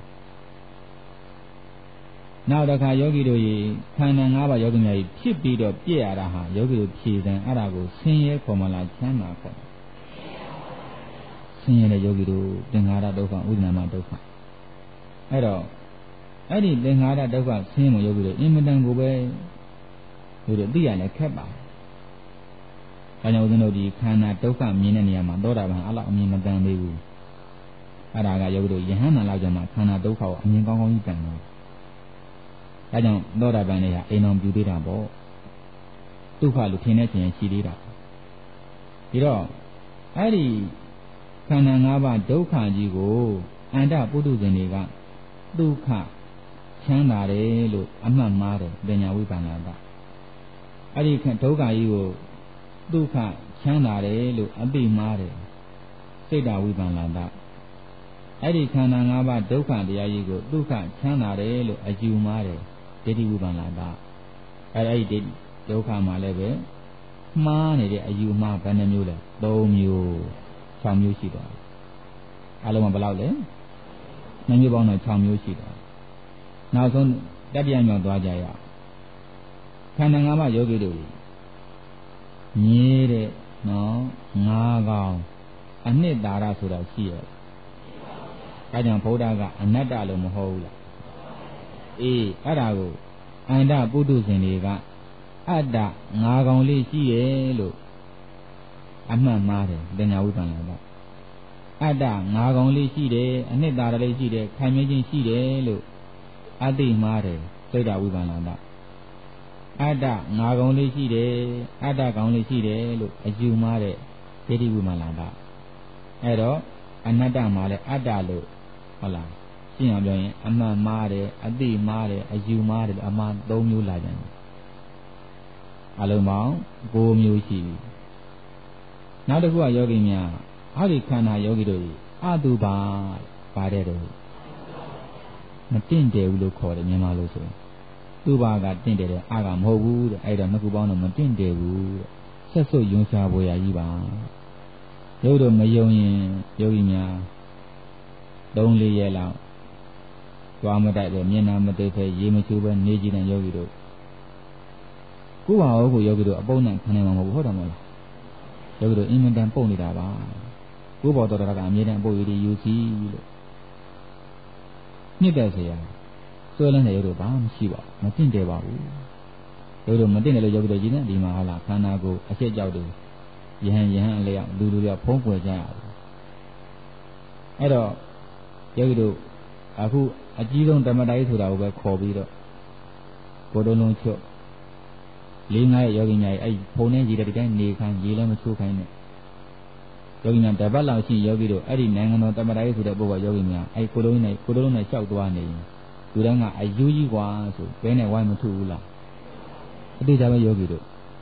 နောက်တစ်ခါယောဂီတို့ရေခန္ဓာ၅ပါးယောဂီများဖြစ်ပြီးတော့ပြည့်ရတာဟာယောဂီတို့ဖြည့်စံအဲ့ဒါကိုဆင်းရဲခေါ်မလားချမ်းသာခေါ်ဆင်းရဲတဲ့ယောဂီတို့သင်္ခါရဒုက္ခဥဒ္ဒနာမဒုက္ခအဲ့တော့အဲ့ဒီသင်္ခါရဒုက္ခဆင်းရဲယောဂီတို့အင်မတန်ကိုပဲတို့သိရလဲခက်ပါဒါကြောင့်ဦးဇင်းတို့ဒီခန္ဓာဒုက္ခမြင်တဲ့နေရာမှာသောတာပန်အဲ့လောက်အမြင်မတန်သေးဘူးအဲ့ဒါကယောဂီတို့ယဟန်နာလောက်ကြမှာခန္ဓာဒုက္ခကိုအမြင်ကောင်းကောင်းကြီးတန်တယ်ဒါကြောင့်သောတာပန်တွေဟာအိမ်တော်ပြူသေးတာပေါ့ဒုက္ခလို့ထင်တဲ့ခြင်းရှိသေးတာဒီတော့အဲ့ဒီခန္ဓာ၅ပါးဒုက္ခကြီးကိုအန္တပုထုဇဉ်တွေကဒုက္ခချမ်းသာတယ်လို့အမှတ်မှားတယ်ပညာဝိပန္နတာအဲ့ဒီဒုက္ခကြီးကိုဒုက္ခချမ်းသာတယ်လို့အသိမှားတယ်စိတ်ဓာဝိပန္နတာအဲ့ဒီခန္ဓာ၅ပါးဒုက္ခတရားကြီးကိုဒုက္ခချမ်းသာတယ်လို့အယူမှားတယ်ဒိဋ္ဌိဝိပန္နတာအဲ့အဲ့ဒီဒုက္ခမှာလည်းပဲမှားနေတဲ့အယူမှားဘယ်နှမျိုးလဲ၃မျိုး၆မျိုးရှိတယ်အလုံးကဘယ်လောက်လဲနှမျိုးပေါင်းတော့၆မျိုးရှိတယ်နောက်ဆုံးတတိယမြောက်သွားကြရအောင်ခန္ဓာ၅ပါးယောဂီတို့မြဲတဲ့နော်ငါးကောင်အနှစ်သာရဆိုတာရှိရဲ့အဲကြောင့်ဘုရားကအနတ္တလို့မဟုတ်ဘူးလားအေးအဲ့ဒါကိုအန္တပုထုဇဉ်တွေကအတ္တငါးကောင်လေးရှိရဲ့လို့အမှတ်မှားတယ်ပညာဝိပန္နကအတ္တငါးကောင်လေးရှိတယ်အနှစ်သာရလေးရှိတယ်ခိုင်မြဲခြင်းရှိတယ်လို့အသိမှားတယ်စိတ်ဓာဝိပန္နကအတ္တငါးကောင်လေးရှိတယ်အတ္တကောင်လေးရှိတယ်လို့အယူမှားတဲ့ဒိဋ္ဌိဝိပန္နကအဲ့တော့အနတ္တမှာလည်းအတ္တလို့ဟုတ်လားရှင်းအောင်ပြောရင်အမှန်မှားတယ်အသိမှားတယ်အယူမှားတယ်အမှား၃မျိုးလာကြတယ်အလုံးပေါင်း၉မျိုးရှိပြီနောက်တစ်ခုကယောဂီများအဲ့ဒီခန္ဓာယောဂီတို့အတုပါပါတယ်တော့မတင့်တယ်ဘူးလို့ခေါ်တယ်မြန်မာလိုဆိုရင်သူ့ဘာကတင့်တယ်တဲ့အာကမဟုတ်ဘူးတဲ့အဲ့တော့နှစ်ခုပေါင်းတော့မတင့်တယ်ဘူးတဲ့ဆက်စုပ်ယွန်းရှားပေါ်ရကြီးပါယောဂီတို့မယုံရင်ယောဂီများသုံးလေးရက်လောက်သွားမတိုက်ပဲမျက်နှာမသိဖဲရေမချိုးပဲနေကြည့်တဲ့ယောဂီတို့ကိုယ်ဟာကိုယောဂီတို့အပုံနဲ့ခံနိုင်မှာမဟုတ်ဘူးဟုတ်တယ်မဟုတ်လားယောဂီတို့အင်မတန်ပုံနေတာပါကိုယ်ဘောတော်တော်ကအမြဲတမ်းပုံရည်ယူစီလို့နှစ်သက်เสียဆွဲလန်းတဲ့ယောဂီတို့ဘာမှမရှိပါဘူးမတင့်တယ်ပါဘူးယောဂီတို့မတင့်တယ်လို့ယောဂီတို့ကြီးနေဒီမှာဟာလားခန္ဓာကိုယ်အချက်ကြောက်တယ်ယဟန်ယဟန်အလျောက်လူလူပြောဖုံးကွယ်ကြရတယ်အဲ့တော့ယောဂီတို့အခုအကြီးဆုံးဓမ္မတိုင်းဆိုတာကိုပဲခေါ်ပြီးတော့ကိုယ်တော်လုံးချွတ်လေးငါးရဲ့ယောဂီများအဲ့ဖုံနဲ့ရေးတဲ့ဒီတိုင်းနေခိုင်းရေးလည်းမချိုးခိုင်းနဲ့ယောဂီများတပတ်လောက်ရှိယောဂီတို့အဲ့ဒီနိုင်ငံတော်ဓမ္မတိုင်းဆိုတဲ့ပုဂ္ဂိုလ်ယောဂီများအဲ့ကိုယ်လုံးနဲ့ကိုယ်လုံးနဲ့လျှောက်သွားနေလူတိုင်းကအယူကြီးกว่าဆိုဘဲနဲ့ဝိုင်းမထုဘူးလားအတိအကျပဲယောဂီတို့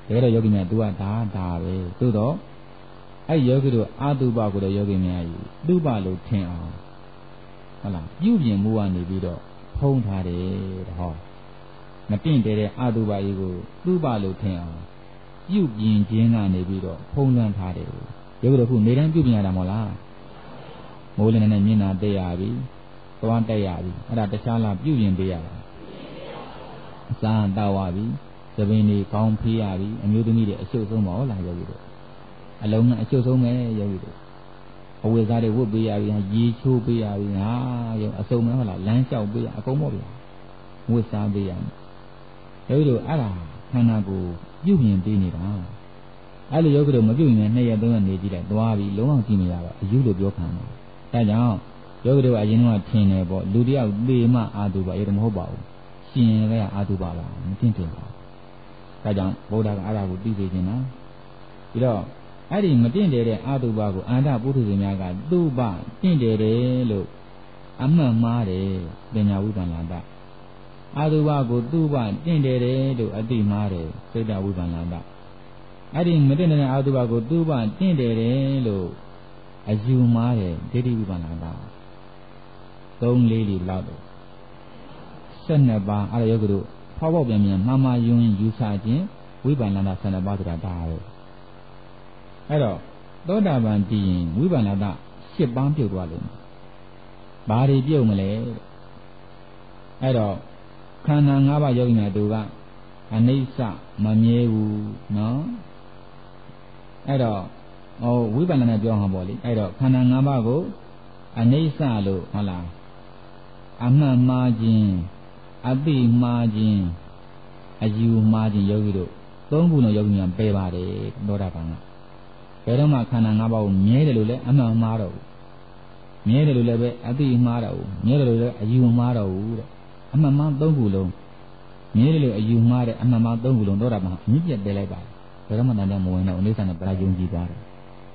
ဒါတော့ယောဂီများသူကဒါဒါပဲသို့တော့အဲ့ယောဂီတို့အာတုပကိုတော့ယောဂီများကြီးတုပလို့ထင်အောင်ဟုတ်လားပြုပြင်မှုကနေပြီးတော့ဖုံးထားတယ်တဲ့ဟောမတင့်တယ်တဲ့အာတုပကြီးကိုတုပလို့ထင်အောင်ပြုပြင်ခြင်းကနေပြီးတော့ဖုံးလွှမ်းထားတယ်ယောဂီတို့ခုနေတိုင်းပြုပြင်ရတာမဟုတ်လားမိုးလင်းနေမျက်နှာတက်ရပြီသွားတက်ရပြီအဲ့ဒါတခြားလားပြုပြင်ပေးရတာအစာတောက်ရပြီသပင်တွေကောင်းဖေးရပြီအမျိုးသမီးတွေအရှုပ်ဆုံးပါဟုတ်လားယောဂီတို့အလုံးနဲ့အရှုပ်ဆုံးပဲယောဂီတို့အဝိဇ္ဇာတွေဝတ်ပေးရပြီရေချိုးပေးရပြီဟာယောအစုံမဲဟုတ်လားလမ်းလျှောက်ပေးရအကုန်ပေါ့ဗျာဝတ်စားပေးရယောဂီတို့အဲ့ဒါခန္ဓာကိုယ်ပြုပြင်ပေးနေတာအဲ့လိုယောဂီတို့မပြုပြင်နဲ့နှစ်ရက်သုံးရက်နေကြည့်လိုက်သွားပြီလုံးဝကြည့်မရပါအယူလို့ပြောခံတယ်ဒါကြောင့်ယောဂီတို့အရင်ကထင်တယ်ပေါ့လူတယောက်သေမှအာတုပရေမဟုတ်ပါဘူးရှင်ကအာတုပပါမသိတင်ပါဒါကြောင့်ဗုဒ္ဓကအဲ့ဒါကိုသိစေခြင်းနော်ပြီးတော့အဲ့ဒီမတင့်တယ်တဲ့အာတုပကိုအန္တပုထုဇဉ်များကသူ့ပတင့်တယ်တယ်လို့အမှတ်မှားတယ်ပညာဝိပန္နတအာတုပကိုသူ့ပတင့်တယ်တယ်လို့အတိမှားတယ်စိတ်တဝိပန္နတအဲ့ဒီမတင့်တဲ့အာတုပကိုသူ့ပတင့်တယ်တယ်လို့အယူမှားတယ်ဒိဋ္ဌိဝိပန္နတသုံးလေးလီလောက်တော့ဆယ်နှစ်ပါးအဲ့ဒါယောဂီတို့ဖောက်ပေါက်ပြန်ပြန်မှားမှားယွန်းယူဆခြင်းဝိပန္နတဆယ်နှစ်ပါးဆိုတာဒါပဲအဲ့တော့သောတာပန်တည်ရင်ဝိပန္နတရှစ်ပါးပြုတ်သွားလိမ့်မယ်ဘာတွေပြုတ်မလဲအဲ့တော့ခန္ဓာ၅ပါးယောဂီများတို့ကအနိစ္စမမြဲဘူးနော်အဲ့တော့ဟောဝိပန္နနဲ့ပြောမှာပေါ့လေအဲ့တော့ခန္ဓာ၅ပါးကိုအနိစ္စလို့ဟုတ်လားအမှန်မှားခြင်းအသိမှားခြင်းအယူမှားခြင်းယောဂီတို့သုံးခုလုံးယောဂီများပယ်ပါတယ်သောတာပန်ကဘယ်တော့မှခန္ဓာ၅ပါးကိုမြဲတယ်လို့လည်းအမှန်မှားတော့ဘူးမြဲတယ်လို့လည်းပဲအသိမှားတော့ဘူးမြဲတယ်လို့လည်းအယူမှားတော့ဘူးတဲ့အမှန်မှားသုံးခုလုံးမြဲတယ်လို့အယူမှားတဲ့အမှန်မှားသုံးခုလုံးသောတာပန်အမြင့်ပြတ်ပယ်လိုက်ပါတယ်ဘယ်တော့မှတန်တဲ့မဝင်တော့အိဋ္ဌာနဲ့ပရာယုံကြည်သွားတယ်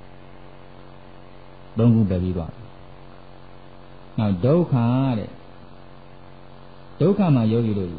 သုံးခုပယ်ပြီးသွားတယ်နောက်ဒုက္ခတဲ့ဒုက္ခမှာယောဂီတို့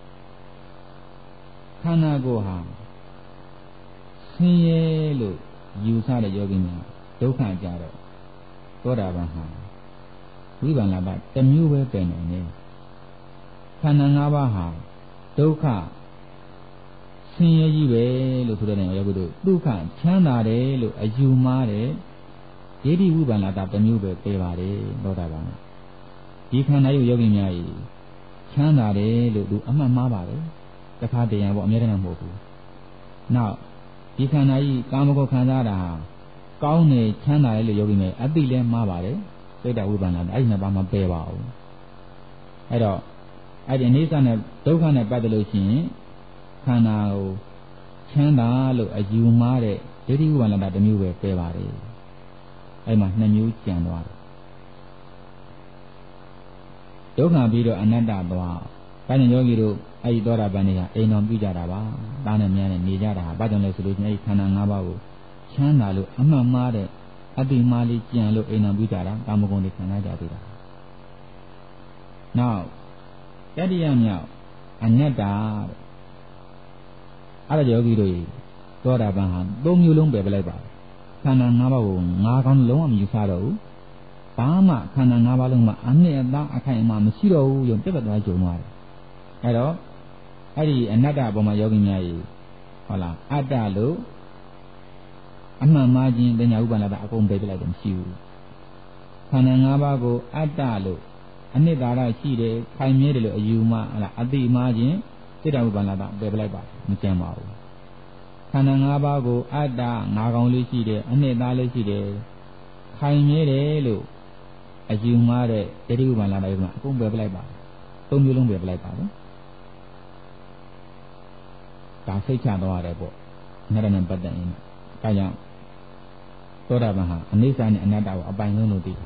ခန္ဓာကိုယ်ဟာဆင်းရဲလို့ယူဆတဲ့ယောဂီများဒုက္ခကြတော့သောတာပန်ဟာဝိပန္နတတစ်မျိုးပဲပယ်နိုင်တယ်ခန္ဓာ၅ပါးဟာဒုက္ခဆင်းရဲကြီးပဲလို့ဆိုတဲ့နေရာယောဂီတို့ဒုက္ခချမ်းသာတယ်လို့အယူမှားတယ်ဒိဋ္ဌိဝိပန္နတတစ်မျိုးပဲပယ်ပါတယ်သောတာပန်ဒီခန္ဓာယုယောဂီများကြီးချမ်းသာတယ်လို့သူအမှတ်မှားပါတယ်တခါတည်းရန်ပေါ့အများတည်းမဟုတ်ဘူးနောက်ဒီခန္ဓာကြီးကာမဂုဏ်ခံစားတာကောင်းတယ်ချမ်းသာတယ်လို့ယောဂီများအတိလည်းမှားပါတယ်စိတ်တဝိပန္နအဲ့ဒီနှစ်ပါးမှာပယ်ပါအောင်အဲ့တော့အဲ့ဒီအနိစ္စနဲ့ဒုက္ခနဲ့ပတ်သက်လို့ရှိရင်ခန္ဓာကိုချမ်းသာလို့အယူမှားတဲ့ဒိဋ္ဌိဝိပန္နတတစ်မျိုးပဲပယ်ပါတယ်အဲ့မှာနှစ်မျိုးကျန်သွားတယ်ဒုက္ခပြီးတော့အနတ္တသွားဘာကြောင့်ယောဂီတို့အဲ့ဒီသောတာပန်တွေကအိမ်တော်ပြုကြတာပါတားနဲ့များနဲ့နေကြတာဘာကြောင့်လဲဆိုလို့ရှိရင်အဲ့ဒီခန္ဓာ၅ပါးကိုချမ်းသာလို့အမှတ်မှားတဲ့အတိမာလေးကြံလို့အိမ်တော်ပြုကြတာကာမဂုဏ်တွေခံရကြသေးတာနောက်တတိယမြောက်အနတ္တအဲ့ဒါယောဂီတို့သောတာပန်ဟာသုံးမျိုးလုံးပယ်ပလိုက်ပါခန္ဓာ၅ပါးကိုငါးကောင်းလုံးဝမယူဆတော့ဘူးဘာမှခန္ဓာ၅ပါးလုံးမှာအနှစ်အသားအခိုင်အမာမရှိတော့ဘူးရုံပြတ်သွားကြုံသွားတယ်အဲ့တော့အဲ့ဒီအနတ္တအပေါ်မှာယောဂီများကြီးဟုတ်လားအတ္တလို့အမှန်မှားခြင်းပညာဥပ္ပန္နတာအကုန်ပယ်ပြလိုက်တယ်မရှိဘူးခန္ဓာ၅ပါးကိုအတ္တလို့အနှစ်သာရရှိတယ်ခိုင်မြဲတယ်လို့အယူမှားဟုတ်လားအတိမှားခြင်းစိတ္တဥပ္ပန္နတာပယ်ပြလိုက်ပါမကျန်ပါဘူးခန္ဓာ၅ပါးကိုအတ္တငါးကောင်လေးရှိတယ်အနှစ်သားလေးရှိတယ်ခိုင်မြဲတယ်လို့အယူမှားတဲ့ဒိဋ္ဌိဥပ္ပန္နတာတွေကအကုန်ပယ်ပြလိုက်ပါသုံးမျိုးလုံးပယ်ပြလိုက်ပါတော့ဒါစိတ်ချသွားရတယ်ပေါ့အနတ္တနဲ့ပတ်သက်ရင်ဒါကြောင့်သောတာပန်ဟာအနိစ္စနဲ့အနတ္တကိုအပိုင်ဆုံးလို့သိတာ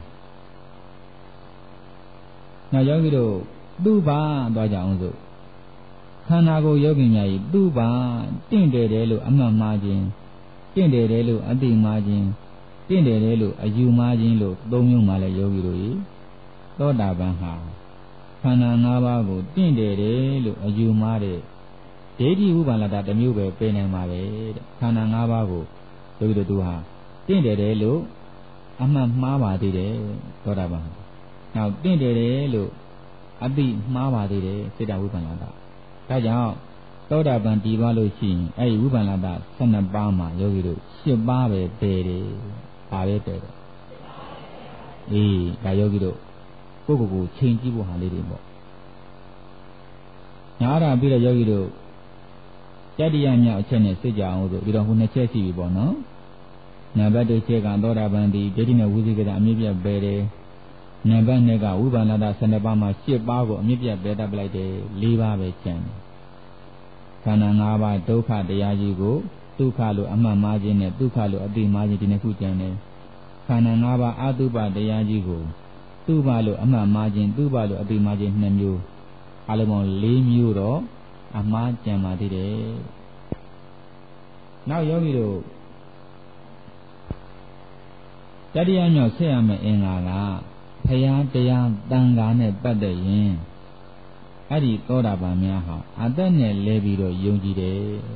နောက်ယောဂီတို့သူ့ဘာသွားကြအောင်ဆိုခန္ဓာကိုယ်ယောဂီများကြီးသူ့ဘာတင့်တယ်တယ်လို့အမှတ်မှားခြင်းတင့်တယ်တယ်လို့အတိမှားခြင်းတင့်တယ်တယ်လို့အယူမှားခြင်းလို့သုံးမျိုးမှလည်းယောဂီတို့ကြီးသောတာပန်ဟာခန္ဓာ၅ပါးကိုတင့်တယ်တယ်လို့အယူမှားတဲ့ဒဒေတိဥပ္ပန္နတတမျိုးပဲပေးနိုင်ပါပဲတဲ့ခန္ဓာ၅ပါးကိုယောဂီတို့သူဟာတင့်တယ်တယ်လို့အမှန်မှားပါသေးတယ်သောတာပန်နောက်တင့်တယ်တယ်လို့အတိမှားပါသေးတယ်စေတဝိပ္ပန္နတဒါကြောင့်သောတာပန်တည်သွားလို့ရှိရင်အဲ့ဒီဝိပ္ပန္နတဆယ်နှစ်ပါးမှာယောဂီတို့ရှစ်ပါးပဲတည်တယ်ဒါပဲတည်တယ်အေးဒါယောဂီတို့ကိုယ့်ကိုယ်ကိုချိန်ကြည့်ဖို့ဟာလေးတွေပေါ့ညာရပြီးတော့ယောဂီတို့တတိယမြောက်အချက်နဲ့စိတ်ကြအောင်ဆိုပြီးတော့ဟိုနှစ်ချက်ရှိပြီပေါ့နော်နံပါတ်တစ်ချက်ကသောတာပန်ဒီဒိဋ္ဌိနဲ့ဝိသိကိစ္စအမြင့်ပြတ်ပဲတယ်နံပါတ်နှစ်ကဝိပန္နတဆယ်နှစ်ပါးမှာရှစ်ပါးကိုအမြင့်ပြတ်ပဲတတ်ပလိုက်တယ်လေးပါးပဲကျန်တယ်ခန္ဓာ၅ပါးဒုက္ခတရားကြီးကိုဒုက္ခလို့အမှတ်မှားခြင်းနဲ့ဒုက္ခလို့အတိမှားခြင်းဒီနှစ်ခုကျန်တယ်ခန္ဓာ၅ပါးအတုပတရားကြီးကိုသူ့ဘာလို့အမှတ်မှားခြင်းသူ့ဘာလို့အတိမှားခြင်းနှစ်မျိုးအလုံးပေါင်း၄မျိုးတော့အမှားကျန်ပါသေးတယ်နောက်ယောဂီတို့တတိယမြောက်ဆက်ရမယ့်အင်္ဂါကဘုရားတရားတန်ခါနဲ့ပတ်သက်ရင်အဲ့ဒီသောတာပန်များဟာအသက်နဲ့လဲပြီးတော့ယုံကြည်တယ်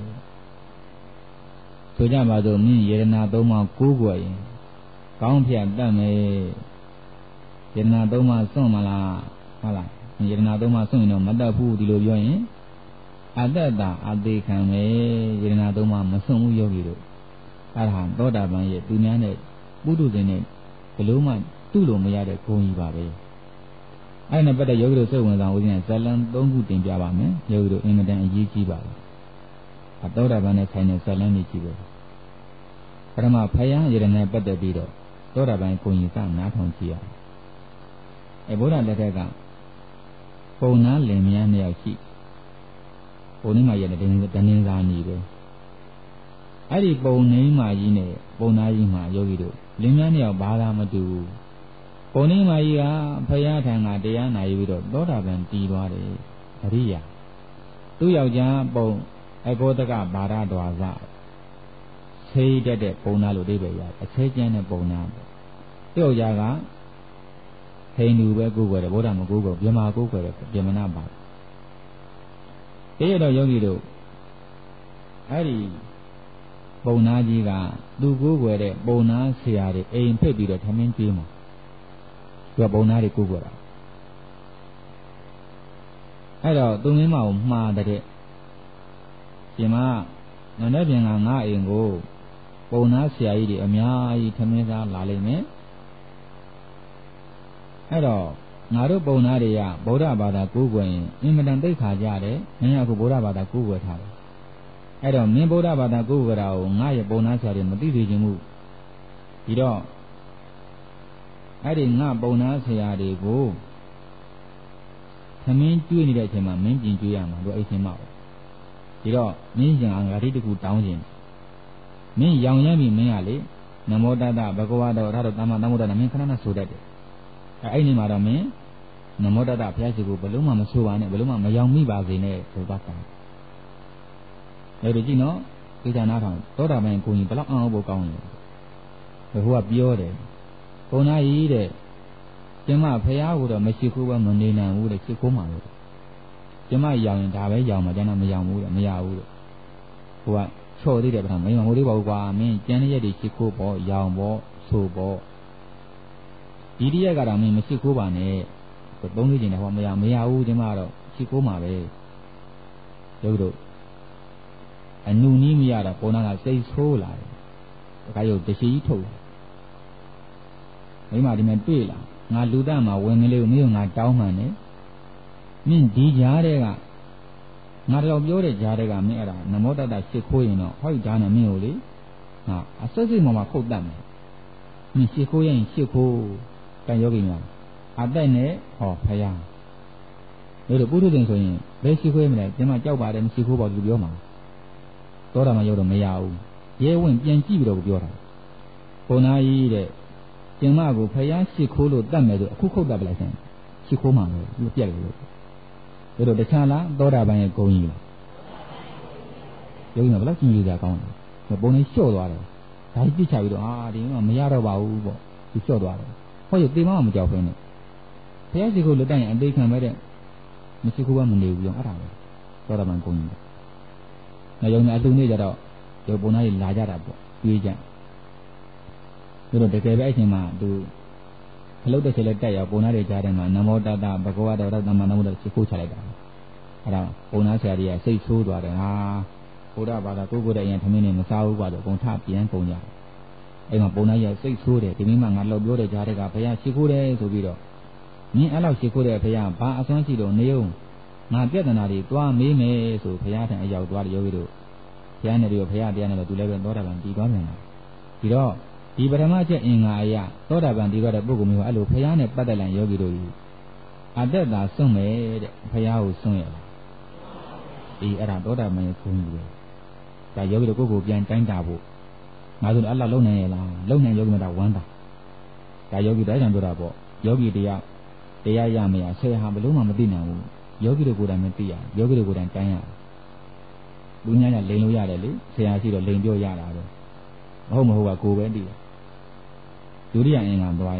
ဆိုကြပါစို့မင်းယေရနာသုံးပါးကိုးကွယ်ရင်ကောင်းဖြတ်တတ်မယ်ယေရနာသုံးပါးစွန့်မလားဟုတ်လားယေရနာသုံးပါးစွန့်ရင်တော့မတတ်ဘူးဒီလိုပြောရင်အတ္တတာအသေးခံမယ်ယေရနာသုံးပါးမစွန့်ဘူးယောဂီတို့အဲ့ဒါသောတာပန်ရဲ့သူများနဲ့ပုထုဇဉ်နဲ့ဘလို့မှသူ့လိုမရတဲ့ဂုဏ်ကြီးပါပဲအဲ့ဒါနဲ့ပတ်သက်ယောဂီတို့စိတ်ဝင်စားဦးခြင်းဇလံသုံးခုတင်ပြပါမယ်ယောဂီတို့အင်မတန်အရေးကြီးပါတယ်အသောတာပန်နဲ့ဆိုင်တဲ့ဇလံကြီးကြီးပဲပထမဖယားယေရနာပတ်သက်ပြီးတော့သောတာပန်ဂုဏ်ကြီးကနားထောင်ကြည့်ရအောင်အဲဘုရားလက်ထက်ကပုံနာလင်မယားနှစ်ယောက်ရှိပုံနှိမရဲ့တန်းတန်းစားနေတယ်အဲ့ဒီပုံနှိမကြီးနဲ့ပုံနာကြီးမှာယောဂီတို့လင်မယားနှစ်ယောက်ဘာသာမတူဘူးပုံနှိမကြီးကဖယားထံကတရားနာယူပြီးတော့သောတာပန်တည်သွားတယ်အရိယာသူ့ယောက်ျားပုံအဘောတကဘာရတော်စဆေးတက်တဲ့ပုံနာလို့အဓိပ္ပာယ်ရတယ်အသေးကျန်းတဲ့ပုံနာသူ့ယောက်ျားကဟိန္ဒူပဲကိုယ်ွယ်တယ်ဗုဒ္ဓမကိုယ်ွယ်ပြမကိုယ်ွယ်တယ်ပြမနာပါအဲ့တော့ယောဂီတို့အဲ့ဒီပုံနာကြီးကသူကိုယ်ွယ်တဲ့ပုံနာဆရာတွေအိမ်ဖိတ်ပြီးတော့ထမင်းကျွေးမှာသူကပုံနာတွေကိုယ်ွယ်တာအဲ့တော့သူမင်းမကိုမှားတဲ့ဒီမှာနည်းနည်းပြန်ကငါအိမ်ကိုပုံနာဆရာကြီးတွေအများကြီးထမင်းစားလာလိမ့်မယ်အဲ့တော့ငါတို့ပုံနာတွေကဗုဒ္ဓဘာသာကိုးကွယ်ရင်အင်မတန်သိက္ခာကြတယ်မင်းကဗုဒ္ဓဘာသာကိုးကွယ်ထားတယ်အဲ့တော့မင်းဗုဒ္ဓဘာသာကိုးကွယ်တာကိုငါရဲ့ပုံနာဆရာတွေမသိသေးခြင်းမှုဒီတော့အဲ့ဒီငါပုံနာဆရာတွေကိုသမင်းကျွေးနေတဲ့အချိန်မှာမင်းပြင်ကျွေးရမှာတို့အဲ့ချိန်မှာပဲဒီတော့မင်းညာငါတိတခုတောင်းခြင်းမင်းရောင်ရမ်းပြီးမင်းကလေနမောတတဘဂဝါတော်ရတော်သမ္မာသမ္ဗုဒ္ဓနာမင်းခဏခဏဆိုတတ်တယ်အဲ့ဒီမှာတော့မင်းနမောတတဘုရားရှိခိုးဘယ်လုံးမှမဆိုပါနဲ့ဘယ်လုံးမှမယောင်မိပါစေနဲ့ဆိုပါတာအဲ့ဒီကြည့်နော်ဣဒနာထောင်သောတာပန်ကိုကြီးဘယ်လောက်အောင်ဖို့ကောင်းလဲဘုရားပြောတယ်ဘုံနာကြီးတဲ့ကျမဘုရားကိုတော့မရှိခိုးပဲမနေနိုင်ဘူးတဲ့ရှိခိုးမှာလို့ကျမရောင်ရင်ဒါပဲရောင်မှာကျန်တော့မရောင်ဘူးတဲ့မရဘူးတဲ့ဟိုကချော်သေးတယ်ဗျာမင်းမဟုတ်သေးပါဘူးကွာမင်းကျန်တဲ့ရက်တွေရှိခိုးပေါ့ရောင်ပေါ့ဆိုပေါ့ဒီတရက်ကတော့မင်းမရှိခိုးပါနဲ့သုံးလေးချိန်တော့ဟောမရမရဘူးကျမတော့ရှိခိုးမှာပဲရုပ်တို့အနုနီးမရတော့ပေါ်နာကစိတ်ဆိုးလာတယ်ဒါရုပ်တရှိကြီးထုတ်မိမဒီမှာတွေ့လာငါလူသားမှာဝင်ကလေးကိုမင်းကငါတောင်းမှန်တယ်မင်းဒီကြားတဲ့ကငါတော့ပြောတဲ့ကြားတဲ့ကမင်းအဲ့ဒါနမောတတရှိခိုးရင်တော့ဟောဒီကြားနဲ့မင်းကိုလေငါအစစ်စစ်မှမှခုတ်တတ်မယ်မင်းရှိခိုးရင်ရှိခိုးကံယောဂီများအသက်နဲ့ဟောဖယားတို့တို့ပုထုဇဉ်ဆိုရင်ဘယ်ရှိခိုးမလဲကျမကြောက်ပါတယ်မရှိခိုးပါဘူးပြောမှာသောတာမရောက်တော့မရဘူးရဲဝင်ပြန်ကြည့်ပြီးတော့ပြောတာဘုံနာကြီးတဲ့ကျမကိုဖယားရှိခိုးလို့တတ်မယ်ဆိုအခုခုတ်တတ်ပလိုက်စမ်းရှိခိုးမှာပဲပြက်လို့တို့တို့တခြားလားသောတာပန်ရဲ့ဂုဏ်ကြီးလားယောဂီကဘယ်လောက်ကြည့်ရကြကောင်းလဲပုံလေးလျှော့သွားတယ်ဒါကြီးပြစ်ချပြီးတော့အာဒီကမရတော့ပါဘူးပေါ့ဒီလျှော့သွားတယ်ဟောရတေမမကြောက်ဖ ೇನೆ ဘုရားရှိခိုးလို့တတ်ရင်အသေးခံမဲ့တဲ့မရှိခိုးဘမနေဘူးရောအဲ့ဒါပဲသောတာပန်ဂုဏ်ကြီးနောက်ယောဂီများအလှနေကြတော့ဒီဘုံသားကြီးလာကြတာပေါ့တွေးကြသူတို့တကယ်ပဲအချိန်မှာသူခလုတ်တစ်ချက်လက်တက်ရောက်ဘုံသားတွေကြားထဲမှာနမောတတဘဂဝတောသမ္မာနမောတချစ်ခိုးချလိုက်တာအဲ့ဒါဘုံသားဆရာကြီးကစိတ်ဆိုးသွားတယ်ဟာဘုရားဘာသာကိုကိုယ်တည်းရင်သမင်းနဲ့မစားဘူးကွာဆိုဘုံထပြန်ပုံကြအဲ့မှာဘုံသားကြီးစိတ်ဆိုးတယ်ဒီမိမငါလောက်ပြောတဲ့ကြားထဲကဘုရားချစ်ခိုးတယ်ဆိုပြီးတော့မင်းအဲ့လောက်ချစ်ခိုးတဲ့ဘုရားဘာအစွမ်းရှိတော့နေုံငါပြဿနာတွေတွားမေးမယ်ဆိုဘုရားထံအရောက်သွားတယ်ယောဂီတို့ဘုရားနဲ့ပြီးတော့ဘုရားတရားနဲ့တော့သူလည်းပဲသောတာပန်တည်သွားပြန်တာဒီတော့ဒီပထမချက်အင်္ဂါအရာသောတာပန်တည်သွားတဲ့ပုဂ္ဂိုလ်မျိုးအဲ့လိုဘုရားနဲ့ပတ်သက်လာယောဂီတို့ကြီးအတ္တသာစွန့်မယ်တဲ့ဘုရားကိုစွန့်ရလားဒီအဲ့ဒါသောတာပန်ရဲ့ဂုဏ်ကြီးပဲဒါယောဂီတို့ကိုယ်ကိုပြန်တိုင်းတာဖို့ငါတို့အဲ့လောက်လုံနိုင်ရလားလုံနိုင်ယောဂီမတာဝမ်းတာဒါယောဂီတိုင်းကြောင့်ပြောတာပေါ့ယောဂီတရားတရားရမရဆရာဟာဘလို့မှမသိနိုင်ဘူးယောဂီတို့ကိုယ်တိုင်မသိရယောဂီတို့ကိုယ်တိုင်တိုင်းရလူညာကလိန်လို့ရတယ်လေဆရာရှိတော့လိန်ပြောရတာပဲမဟုတ်မဟုတ်ကကိုယ်ပဲသိတယ်ဒုတိယအင်္ဂါသွားရ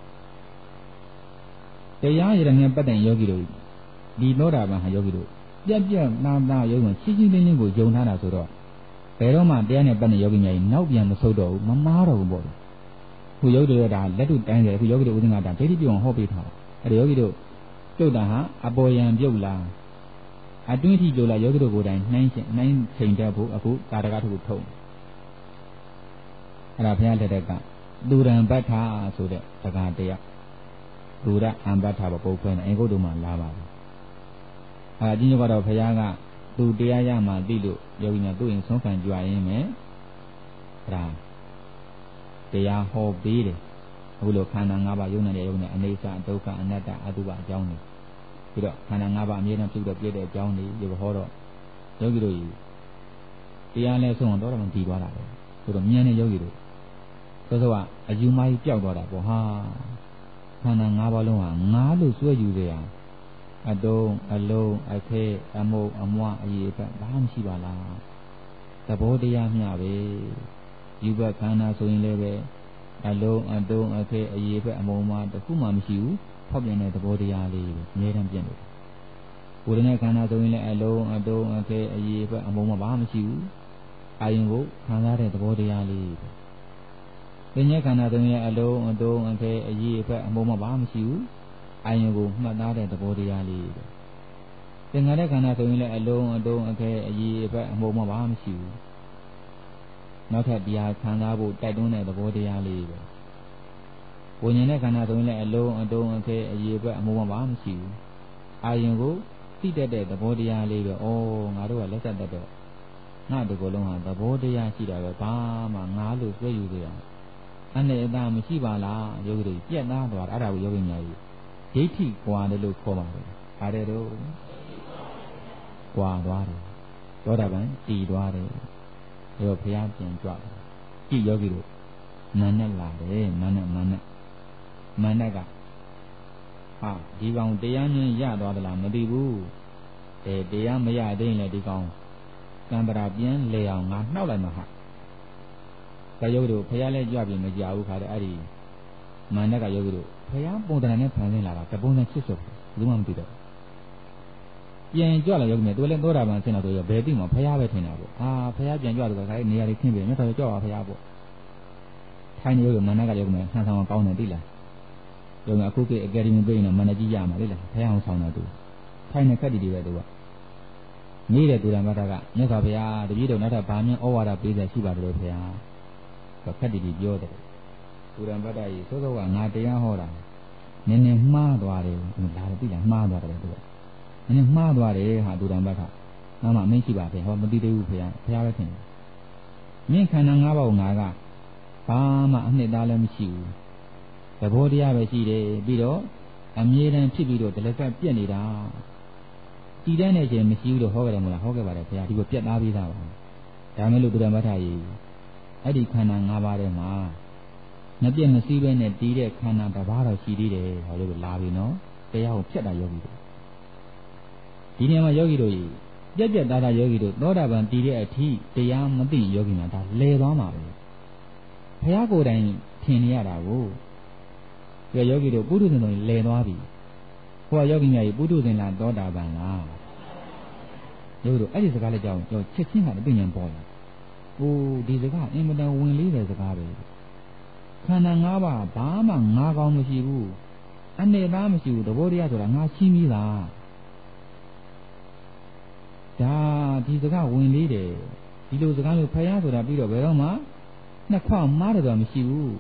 တရားရတဲ့ငယ်ပတ်တဲ့ယောဂီတို့ဒီသောတာပန်ဟာယောဂီတို့ပြက်ပြက်နာနာယောဂီချင်းချင်းချင်းချင်းကိုယုံထားတာဆိုတော့ဘယ်တော့မှတရားနဲ့ပတ်တဲ့ယောဂီများကြီးနောက်ပြန်မဆုတ်တော့ဘူးမမားတော့ဘူးပေါ့ခုယောဂီတို့ကဒါလက်တွေ့တိုင်းတယ်ခုယောဂီတို့ဥဒင်္ဂတာဒိဋ္ဌိပြုံဟောပေးထားတယ်အဲ့ဒီယောဂီတို့ပြုတ်တာဟာအပေါ်ယံပြုတ်လားအတွင်းထိပြုတ်လားယောဂီတို့ကိုယ်တိုင်နှိုင်းချင်းနှိုင်းချိန်တတ်ဖို့အခုကာရကထုကိုထုတ်အဲ့ဒါဘုရားလက်ထက်ကသူရံပဋ္ဌာဆိုတဲ့စကားတရားသူရအံပဋ္ဌာပုပ္ပဲနဲ့အင်္ဂုတ္တမှာလာပါဘူးအဲ့ဒါကြီးညကတော့ဘုရားကသူတရားရမှသိလို့ယောဂီများသူ့ရင်ဆုံးခံကြွရင်းမယ်အဲ့ဒါတရားဟောပေးတယ်အခုလိုခန္ဓာ၅ပါးယုံနေတဲ့ယုံနဲ့အနေစာဒုက္ခအနတ္တအတုပအကြောင်းတွေပြီးတော့ခန္ဓာ၅ပါးအမြဲတမ်းပြုတဲ့ပြည့်တဲ့အကြောင်းတွေဒီဟောတော့ယောဂီတို့တရားလဲဆုံးတော့တော့မပြီးသွားတာပဲဆိုတော့ဉာဏ်နဲ့ယောဂီတို့ဆိုတော့အယူမိုင်းပျောက်သွားတာပေါ့ဟာခန္ဓာ၅ပါးလုံးဟာငါလို့စွဲယူကြရအတုံးအလုံးအခဲအမုံအမွှအရေးအဖက်ဘာမှမရှိပါလားသဘောတရားမျှပဲယူဘခန္ဓာဆိုရင်လည်းပဲအလုံးအတုံးအခဲအရေးအဖက်အမုံမှတခုမှမရှိဘူးဖောက်ပြန်တဲ့သဘောတရားလေးပဲအများတန်းပြည့်တယ်ကိုယ်နဲ့ခန္ဓာဆိုရင်လည်းအလုံးအတုံးအခဲအရေးအဖက်အမုံမှဘာမှမရှိဘူးအာယုံကိုခံစားတဲ့သဘောတရားလေးပဲပညာခန္ဓာဆိုရင်အလုံးအတုံးအခဲအရေးအဖက်အမုံမှဘာမှမရှိဘူးအာယုံကိုမှတ်သားတဲ့သဘောတရားလေးပဲသင်္ခါရခန္ဓာဆိုရင်လည်းအလုံးအတုံးအခဲအရေးအဖက်အမုံမှဘာမှမရှိဘူးနောက်ထပ်တရားခံစားဖို့တိုက်တွန်းတဲ့သဘောတရားလေးပဲဝိညာဉ်နဲ့ခန္ဓာဆိုရင်လည်းအလုံးအတုံးအခဲအရေးအဖက်အမုံမှဘာမှမရှိဘူးအာယုံကိုသိတတ်တဲ့သဘောတရားလေးပဲဩငါတို့ကလက်ဆက်တတ်တော့ငါတို့ကလုံးဟာသဘောတရားရှိတာပဲဘာမှငါလို့ဆွဲယူကြရအနေအသားမရှိပါလားယောဂီတွေပြက်သားသွားတာအဲ့ဒါကိုယောဂီများကြီးဒိဋ္ဌိကွာတယ်လို့ခေါ်ပါတယ်အားတယ်တော့ကွာသွားတယ်သောတာပန်တည်သွားတယ်ဒါတော့ဘုရားပြန်ကြွတယ်ကြည့်ယောဂီတို့မနက်လာတယ်မနက်မနက်မနက်ကဟာဒီကောင်တရားညွှန်ရသွားသလားမသိဘူးအဲတရားမရသေးရင်လည်းဒီကောင်ကံပရာပြန်လေအောင်ငါနှောက်လိုက်မှာဟာဒါယောဂီတို့ဘုရားလည်းကြွပြီမကြဘူးခါတဲ့အဲ့ဒီမနက်ကယောဂီတို့ဘုရားပုံသဏ္ဍာန်နဲ့ဖန်ဆင်းလာတာတပုံနဲ့ချစ်စွပ်ဘူးမှမသိတော့ပြန်ကြွလာယောဂီနဲ့သူလည်းသောတာပန်ဆင်းလာတော့ဘယ်သိမှာဘုရားပဲထင်တာပေါ့အာဘုရားပြန်ကြွတော့ခါနေရာတွေခင်းပြီမြတ်တော်ကြွပါဘုရားပေါ့ထိုင်နေယောဂီမနက်ကယောဂီနဲ့ဆန်းဆောင်ကောင်းတယ်သိလားယောဂီအခုကိအကယ်ဒမီပြေးနေမနက်ကြီးရမှာလေလားဘုရားအောင်ဆောင်တာသူထိုင်နေခက်တည်တည်ပဲသူကနေတဲ့သူရမတာကမြတ်စွာဘုရားတပည့်တော်နောက်ထပ်ဘာမှဩဝါဒပေးတယ်ရှိပါတယ်လို့ဘုရားခက်တည်တည်ပြောတယ်သူရမတာကြီးသို့သောကငါတရားဟောတာနည်းနည်းမှားသွားတယ်လာတယ်သိလားမှားသွားတယ်သူကနည်းနည်းမှားသွားတယ်ဟာသူရမတာငါမှမင်းရှိပါဘုရားဟောမသိသေးဘူးဘုရားဘုရားပဲထင်တယ်မြင့်ခန္ဓာ၅ပါးကိုငါကဘာမှအနှစ်သားလည်းမရှိဘူးသဘောတရားပဲရှိတယ်ပြီးတော့အမြဲတမ်းဖြစ်ပြီးတော့တလက်ကပြက်နေတာတည်တဲ့နေချင်းမရှိဘူးလို့ဟောကြတယ်မလားဟောခဲ့ပါတယ်ဘုရားဒီကိုပြက်သားပြီးသားပါဒါမဲ့လို့သူရမထာကြီးအဲ့ဒီခန္ဓာ၅ပါးထဲမှာမပြည့်မစည်းပဲနဲ့တည်တဲ့ခန္ဓာတစ်ပါးတော့ရှိသေးတယ်ဟောလို့လာပြီနော်တရားကိုဖြတ်တာယောဂီတို့ဒီနေရာမှာယောဂီတို့ပြက်ပြက်သားသားယောဂီတို့သောတာပန်တည်တဲ့အထိတရားမသိယောဂီများဒါလဲသွားမှာပဲဘုရားကိုယ်တိုင်ထင်နေရတာကိုဒီယောဂီတို့ပုထုဇဉ်တို့လဲသွားပြီဟောယောဂီများကြီးပုထုဇဉ်လားသောတာပန်လားဟယောဂီတို့အဲ့ဒီစကားလေးကြောင့်ကျွန်တော်ချက်ချင်းဟာပြဉဏ်ပေါ်လာဟိုဒီစကားအင်မတန်ဝင်လေးတဲ့စကားပဲခန္ဓာ၅ပါးဘာမှငါကောင်းမရှိဘူးအနေသားမရှိဘူးသဘောတရားဆိုတာငါရှင်းပြီးသားဒါဒီစကားဝင်လေးတယ်ဒီလိုစကားမျိုးဖယားဆိုတာပြီးတော့ဘယ်တော့မှနှစ်ခွမားတယ်ဆိုတာမရှိဘူး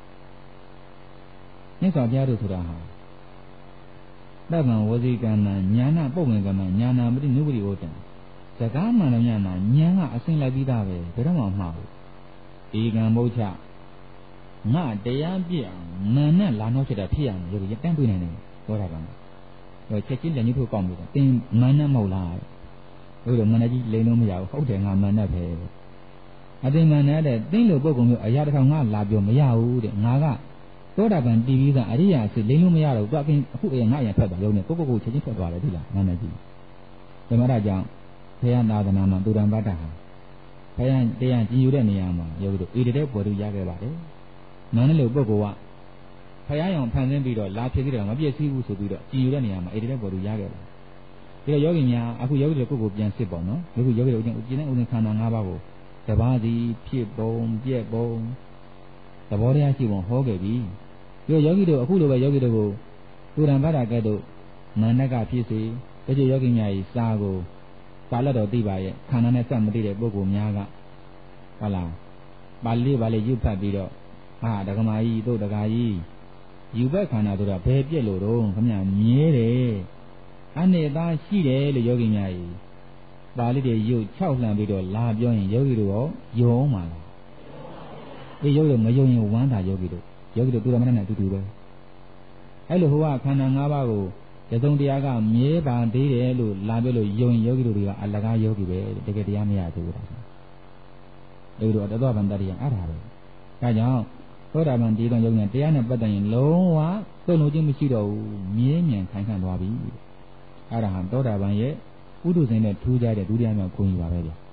မြတ်စွာဘုရားတို့ဆိုတာဟာတပ္ပံဝစီကံမညာနာပုပ္ပံကံမညာနာမတိနုပတိဝတ္တံစကားမှန်တယ်ညာနာညာကအစင်လိုက်ပြီးသားပဲဘယ်တော့မှမမှားဘူးဒီကံမုတ်ချငါတရားပြည့်အောင်နာနဲ့လာနောက်ချက်တာဖြစ်ရမယ်လို့ရတန်းတွေ့နိုင်တယ်ပြောတာကတော့ချက်ချင်းလက်ညှိုးထိုးကောင်းပြီသင်မာနမဟုတ်လားလို့တော့မနကြီးလိန်လို့မရဘူးဟုတ်တယ်ငါမာနပဲအသိမာနတဲ့သင်လိုပုဂ္ဂိုလ်မျိုးအရာတစ်ထောင်ငါလာပြောမရဘူးတဲ့ငါကသောတာပန်တီးပြီးသားအရိယာစစ်လိန်လို့မရတော့ဘူးသူအပြင်အခုအရင်ငါအရင်ဖက်သွားရုံနဲ့ကိုကိုကိုချက်ချင်းဖက်သွားတယ်ဒီလားမာနကြီးဓမ္မရကြောင့်ဘုရားသာသနာမှာသူရံပတ္တဟာဘုရားတရားကြည်ယူတဲ့နေရာမှာယောဂီတို့ဣတိတဲ့ပေါ်သူရခဲ့ပါတယ်နာနဲ့လို့ပုဂ္ဂိုလ်ကဖယားရောင်ဖန်ဆင်းပြီးတော့လာဖြစ်ပြီးတော့မပြည့်စည်ဘူးဆိုပြီးတော့ကြည်ယူတဲ့နေရာမှာဣတိတဲ့ပေါ်သူရခဲ့တယ်ဒီတော့ယောဂီများအခုယောဂီတွေကိုကိုယ်ကိုပြန်စစ်ပေါ့နော်ယောဂီယောဂီတို့ကျင့်တဲ့ဥဒ္ဒခန္ဓာ၅ပါးကိုတပါးစီဖြစ်ပုံပြက်ပုံသဘောတရားရှိပုံဟောခဲ့ပြီဒီတော့ယောဂီတို့အခုလိုပဲယောဂီတို့ကိုသူရံပတ္တကဲ့သို့နာနဲ့ကဖြစ်စေတချို့ယောဂီများဤစာကိုပါဠိတော်သိပါရဲ့ခန္ဓာနဲ့စက်မသိတဲ့ပုဂ္ဂိုလ်များကဟုတ်လားပါဠိပါဠိရွတ်ဖတ်ပြီးတော့ဟာဒကမာကြီးတို့ဒကာကြီးယူဘက်ခန္ဓာဆိုတာဘယ်ပြက်လို့တော့ခမညာမြဲတယ်အနေသားရှိတယ်လို့ယောဂီများကြီးပါဠိတွေရုပ်၆လှန်ပြီးတော့လာပြောရင်ယောဂီတို့ရောယုံမှာလားဒီယောဂီတို့မယုံရင်ဝမ်းသာယောဂီတို့ယောဂီတို့သူတော်မနဲ့အတူတူပဲအဲ့လိုဟိုကခန္ဓာ၅ပါးကိုတစုံတရားကမြဲပါသေးတယ်လို့လာပြောလို့ယုံယောဂီတို့တွေကအလကားယောဂီပဲတကယ်တရားမရသေးဘူးလားယောဂီတို့တသောဗန္တတရားအဲ့ဒါပဲဒါကြောင့်သောတာပန်ဒီတော်ယုံဉာဏ်တရားနဲ့ပတ်သက်ရင်လုံးဝသုံးလို့ချင်းမရှိတော့ဘူးမြဲမြံခိုင်ခံ့သွားပြီအဲ့ဒါဟာသောတာပန်ရဲ့ဥဒုဇဉ်နဲ့ထူးခြားတဲ့ဒုတိယမြောက်ဂုဏ်ကြီးပါပဲဗျ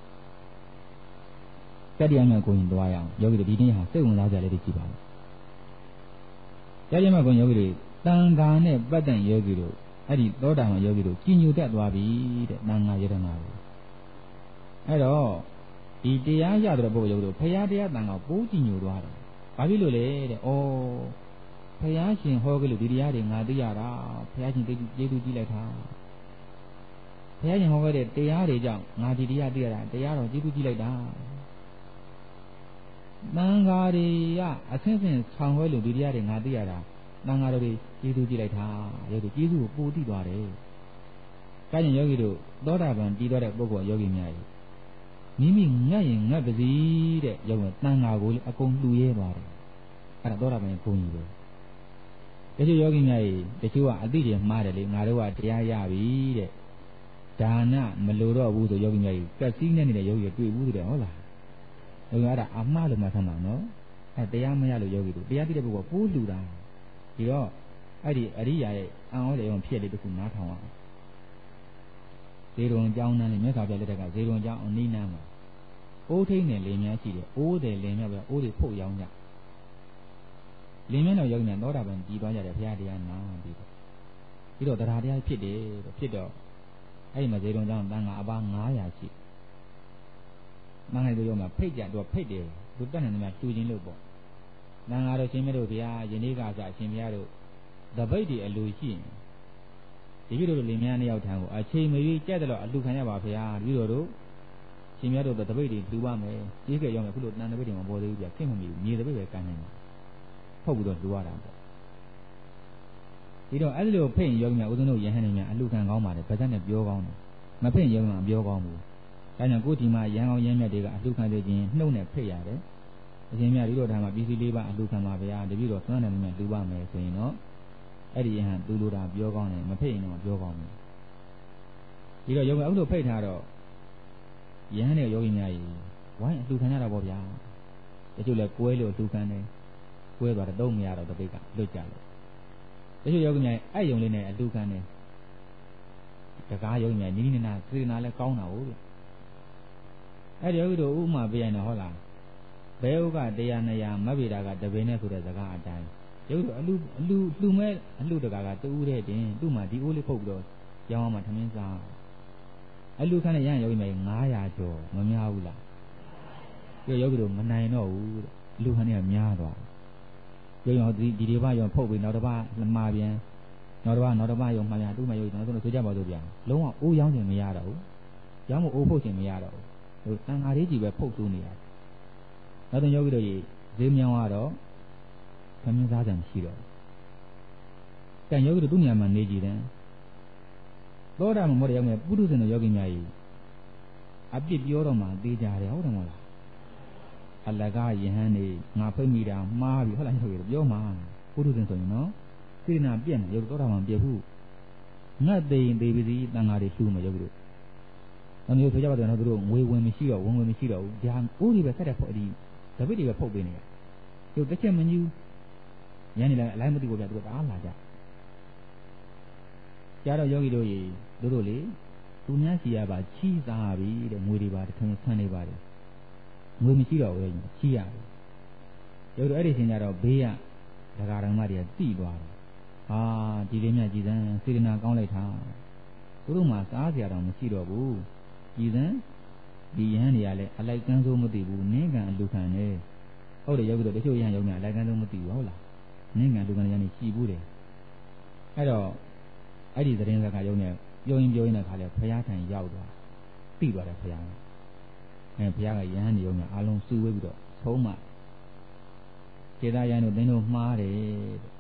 တတိယမြောက်ဂုဏ်ကြီးသွားရအောင်ယောဂီတို့ဒီနေ့ဟာစိတ်ဝင်စားကြလေးတွေကြည့်ပါဦးတတိယမြောက်ဂုဏ်ယောဂီတွေတန်ခါနဲ့ပတ်သက်ယောဂီတို့အဲ့ဒီသောတာပန်ယောဂီတို့ကြီးညိုတက်သွားပြီတဲ့တန်ခါယတနာကိုအဲ့တော့ဒီတရားရတဲ့ပုဂ္ဂိုလ်ယောဂီတို့ဖရာတရားတန်ခါပိုးကြီးညိုသွားတယ်ဘာဖြစ်လို့လဲတဲ့ဩဖရာရှင်ဟောကြလို့ဒီတရားတွေငါသိရတာဖရာရှင်ကျေးဇူးကြီးလိုက်တာဘုရားရှင်ဟောခဲ့တဲ့တရားတွေကြောင့်ငါဒီတရားသိရတာတရားတော်ကျေးဇူးကြီးလိုက်တာတန်ဃာတွေကအဆင့်ဆင့်ဆောင်ဝဲလို့ဒီတရားတွေငါသိရတာတန်ဃာတော်တွေကျေးဇူးကြီးလိုက်တာယောဂီကျေးဇူးကိုပို့သိသွားတယ်။ဒါကြောင့်ယောဂီတို့သောတာပန်တည်သွားတဲ့ပုဂ္ဂိုလ်ယောဂီများကြီးမိမိငတ်ရင်ငတ်ပါစီတဲ့ယောဂီတန်ဃာကိုလည်းအကုန်လှူရဲသွားတယ်။အဲ့ဒါသောတာပန်ကိုကြီးပဲ။တချို့ယောဂီများကြီးတချို့ကအသိတွေမှားတယ်လေငါတို့ကတရားရပြီတဲ့ဒါနမလိုတော့ဘူးဆိုယောဂီများကြီးကက်စီးနေနေတဲ့ယောဂီတွေတွေ့ဘူးတဲ့ဟုတ်လား။ဒါကအဲ့ဒါအမှားလို့မှတ်သမှာနော်။အဲတရားမရလို့ယောဂီတို့တရားသိတဲ့ပုဂ္ဂိုလ်ပိုးလှူတာဒီတော့အဲ့ဒီအရိယာရဲ့အံ့ဩတဲ့အောင်ဖြစ်လေတခုနားထောင်အောင်ဇေရုံကျောင်းတန်းလေးမြတ်စွာဘုရားလက်ထက်ကဇေရုံကျောင်းအနိနာမှာအိုးထိန်နဲ့လင်များရှိတယ်အိုးတယ်လင်များပဲအိုးတွေဖုတ်ရောင်းကြလင်များတော့ယောဂီများသောတာပန်ကြည်သွားကြတယ်ဘုရားတရားနာပြီးတော့ပြီးတော့တရားတရားဖြစ်တယ်ဖြစ်တော့အဲ့ဒီမှာဇေရုံကျောင်းတန်းကအပါငါးရာရှိမင်္ဂလာတို့ရောမှာဖိတ်ကြတော့ဖိတ်တယ်သူတက်နေတယ်များတူချင်းလို့ပေါ့နန်းကားတို့ရှင်မတို့ဗျာယနေ့ကစအရှင်ဘုရားတို့တပိတ်တွေအလိုရှိရင်ဒီပြည်တို့လင်မယားနှစ်ယောက်ထံကိုအချိန်မရွေးကြက်တယ်လို့အလှခံရပါဗျာဒီပြည်တို့ရှင်ဘုရားတို့တပိတ်တွေလူပါမယ်ကြီးကြရောက်မယ်ခုလိုတန်တပိတ်တွေမပေါ်သေးဘူးဗျာခင်မမီဘူးမြေတပိတ်ပဲကန်နေတယ်ဖုတ်ပြီးတော့လူရတာပေါ့ဒီတော့အဲ့လိုဖိတ်ရင်ယောဂီများဦးဇင်းတို့ယဟန်နေများအလှခံကောင်းပါတယ်ဗဇက်နဲ့ပြောကောင်းတယ်မဖိတ်ရင်ယောဂီများပြောကောင်းဘူးဒါကြောင့်ကိုဒီမှာရန်အောင်ရမ်းမြတ်တွေကအလှခံသေးခြင်းနှုတ်နဲ့ဖိတ်ရတယ်အရှင်မြတ်ဒီလိုထားမှာပစ္စည်းလေးပါအလှခံပါဗျာတပည့်တော်သွမ်းတယ်မြတ်လူပါမယ်ဆိုရင်တော့အဲ့ဒီယဟန်သူလိုတာပြောကောင်းတယ်မဖိတ်ရင်တော့ပြောကောင်းတယ်ဒီတော့ယောဂီအခုလိုဖိတ်ထားတော့ယဟန်တဲ့ယောဂီများကြီးဝိုင်းအလှခံရတာပေါ့ဗျာတချို့လဲကွဲလို့အလှခံတယ်ကွဲသွားတော့တော့မရတော့တပိတ်ကလွတ်ကြတယ်တချို့ယောဂီများအဲ့ယုံလေးနဲ့အလှခံတယ်တကားယောဂီများနီးနီးနားနားစေနာလဲကောင်းတာဟုတ်ဗျအဲ့ဒီယောဂီတို့ဥမာပြရင်တော့ဟုတ်လားဘဲဥကတရားနရာမဗ္ဗေဒကတပင်းနဲ့ဆိုတဲ့စကားအတိုင်းရုပ်တို့အလူအလူလူမဲ့အလူတကာကတူးတဲ့တင်သူ့မှာဒီအိုးလေးဖုတ်ပြီးတော့ရောင်းအောင်မှထမင်းစားအလူခံတဲ့ရဟန်းယောဂီများငါးရာကျော်မများဘူးလားပြောယောဂီတို့မနိုင်တော့ဘူးအလူခံတဲ့ကများသွားပြောရင်ဒီဒီတစ်ပါးရောဖုတ်ပြီးနောက်တစ်ပါးမှားပြန်နောက်တစ်ပါးနောက်တစ်ပါးရောမှားပြန်တူးမှယောဂီကျွန်တော်တို့ဆိုကြပါစို့ဗျာလုံးဝအိုးရောင်းခြင်းမရတော့ဘူးရောင်းမအိုးဖုတ်ခြင်းမရတော့ဘူးဟိုတန်ဃာလေးကြီးပဲဖုတ်သွင်းနေရတယ်နောက်တဲ့ယောဂီတို့ကြီးဈေးမြောင်းကတော့ခမင်းစားကြံရှိတော့ကံယောဂီတို့သူ့နေရာမှာနေကြည့်တယ်သောတာမမောတဲ့ယောဂီပုထုဇဉ်တို့ယောဂီများကြီးအပြစ်ပြောတော့မှသေးကြတယ်ဟုတ်တယ်မဟုတ်လားအလကားယဟန်နေငါဖိတ်မိတာမှားပြီဟုတ်လားယောဂီတို့ပြောမှာပုထုဇဉ်ဆိုရင်နော်စေတနာပြည့်နေယောဂီသောတာမပြည့်ဘူးငတ်သိရင်သေးပြီစီတန်ဃာတွေရှုမှာယောဂီတို့နောက်မျိုးဆိုကြပါတော့နော်သူတို့ငွေဝင်မရှိတော့ဝင်ဝင်မရှိတော့ဘူးဒါဦးတွေပဲဆက်တဲ့ဖို့အဒီတပိတ်တွေပဲဖုတ်ပေးနေတယ်သူတစ်ချက်မကြီးညနေလည်းအလိုက်မသိဘူးဗျသူကတအားလာကြကြားတော့ယောဂီတို့ကြီးတို့တို့လေသူများစီရပါချီးစားပြီတဲ့ငွေတွေပါတခါဆန်းနေပါတယ်ငွေမရှိတော့ဘူးချီးရတယ်ယောဂီတို့အဲ့ဒီချိန်ကျတော့ဘေးကဒကာတော်မတွေကတိသွားတယ်ဟာဒီလေးမြတ်ကြည်စမ်းစေတနာကောင်းလိုက်တာသူတို့မှစားစရာတော့မရှိတော့ဘူးကြည်စမ်းဒီယဟန်တွေကလည်းအလိုက်ကန်းစိုးမသိဘူးနင်းကံအလူခံနေဟုတ်တယ်ယောဂီတို့တချို့ယဟန်ယောဂီအလိုက်ကန်းစိုးမသိဘူးဟုတ်လားနင်းကံလူကံရနေရှိဘူးတယ်အဲ့တော့အဲ့ဒီသတင်းစကားယုံနေပြောရင်ပြောရင်တဲ့ခါလဲဘုရားထံရောက်သွားပြီးသွားတယ်ဘုရားအဲဘုရားကယဟန်ယုံနေအားလုံးစုဝေးပြီးတော့ဆုံးမခြေသားယဟန်တို့သင်တို့မှားတယ်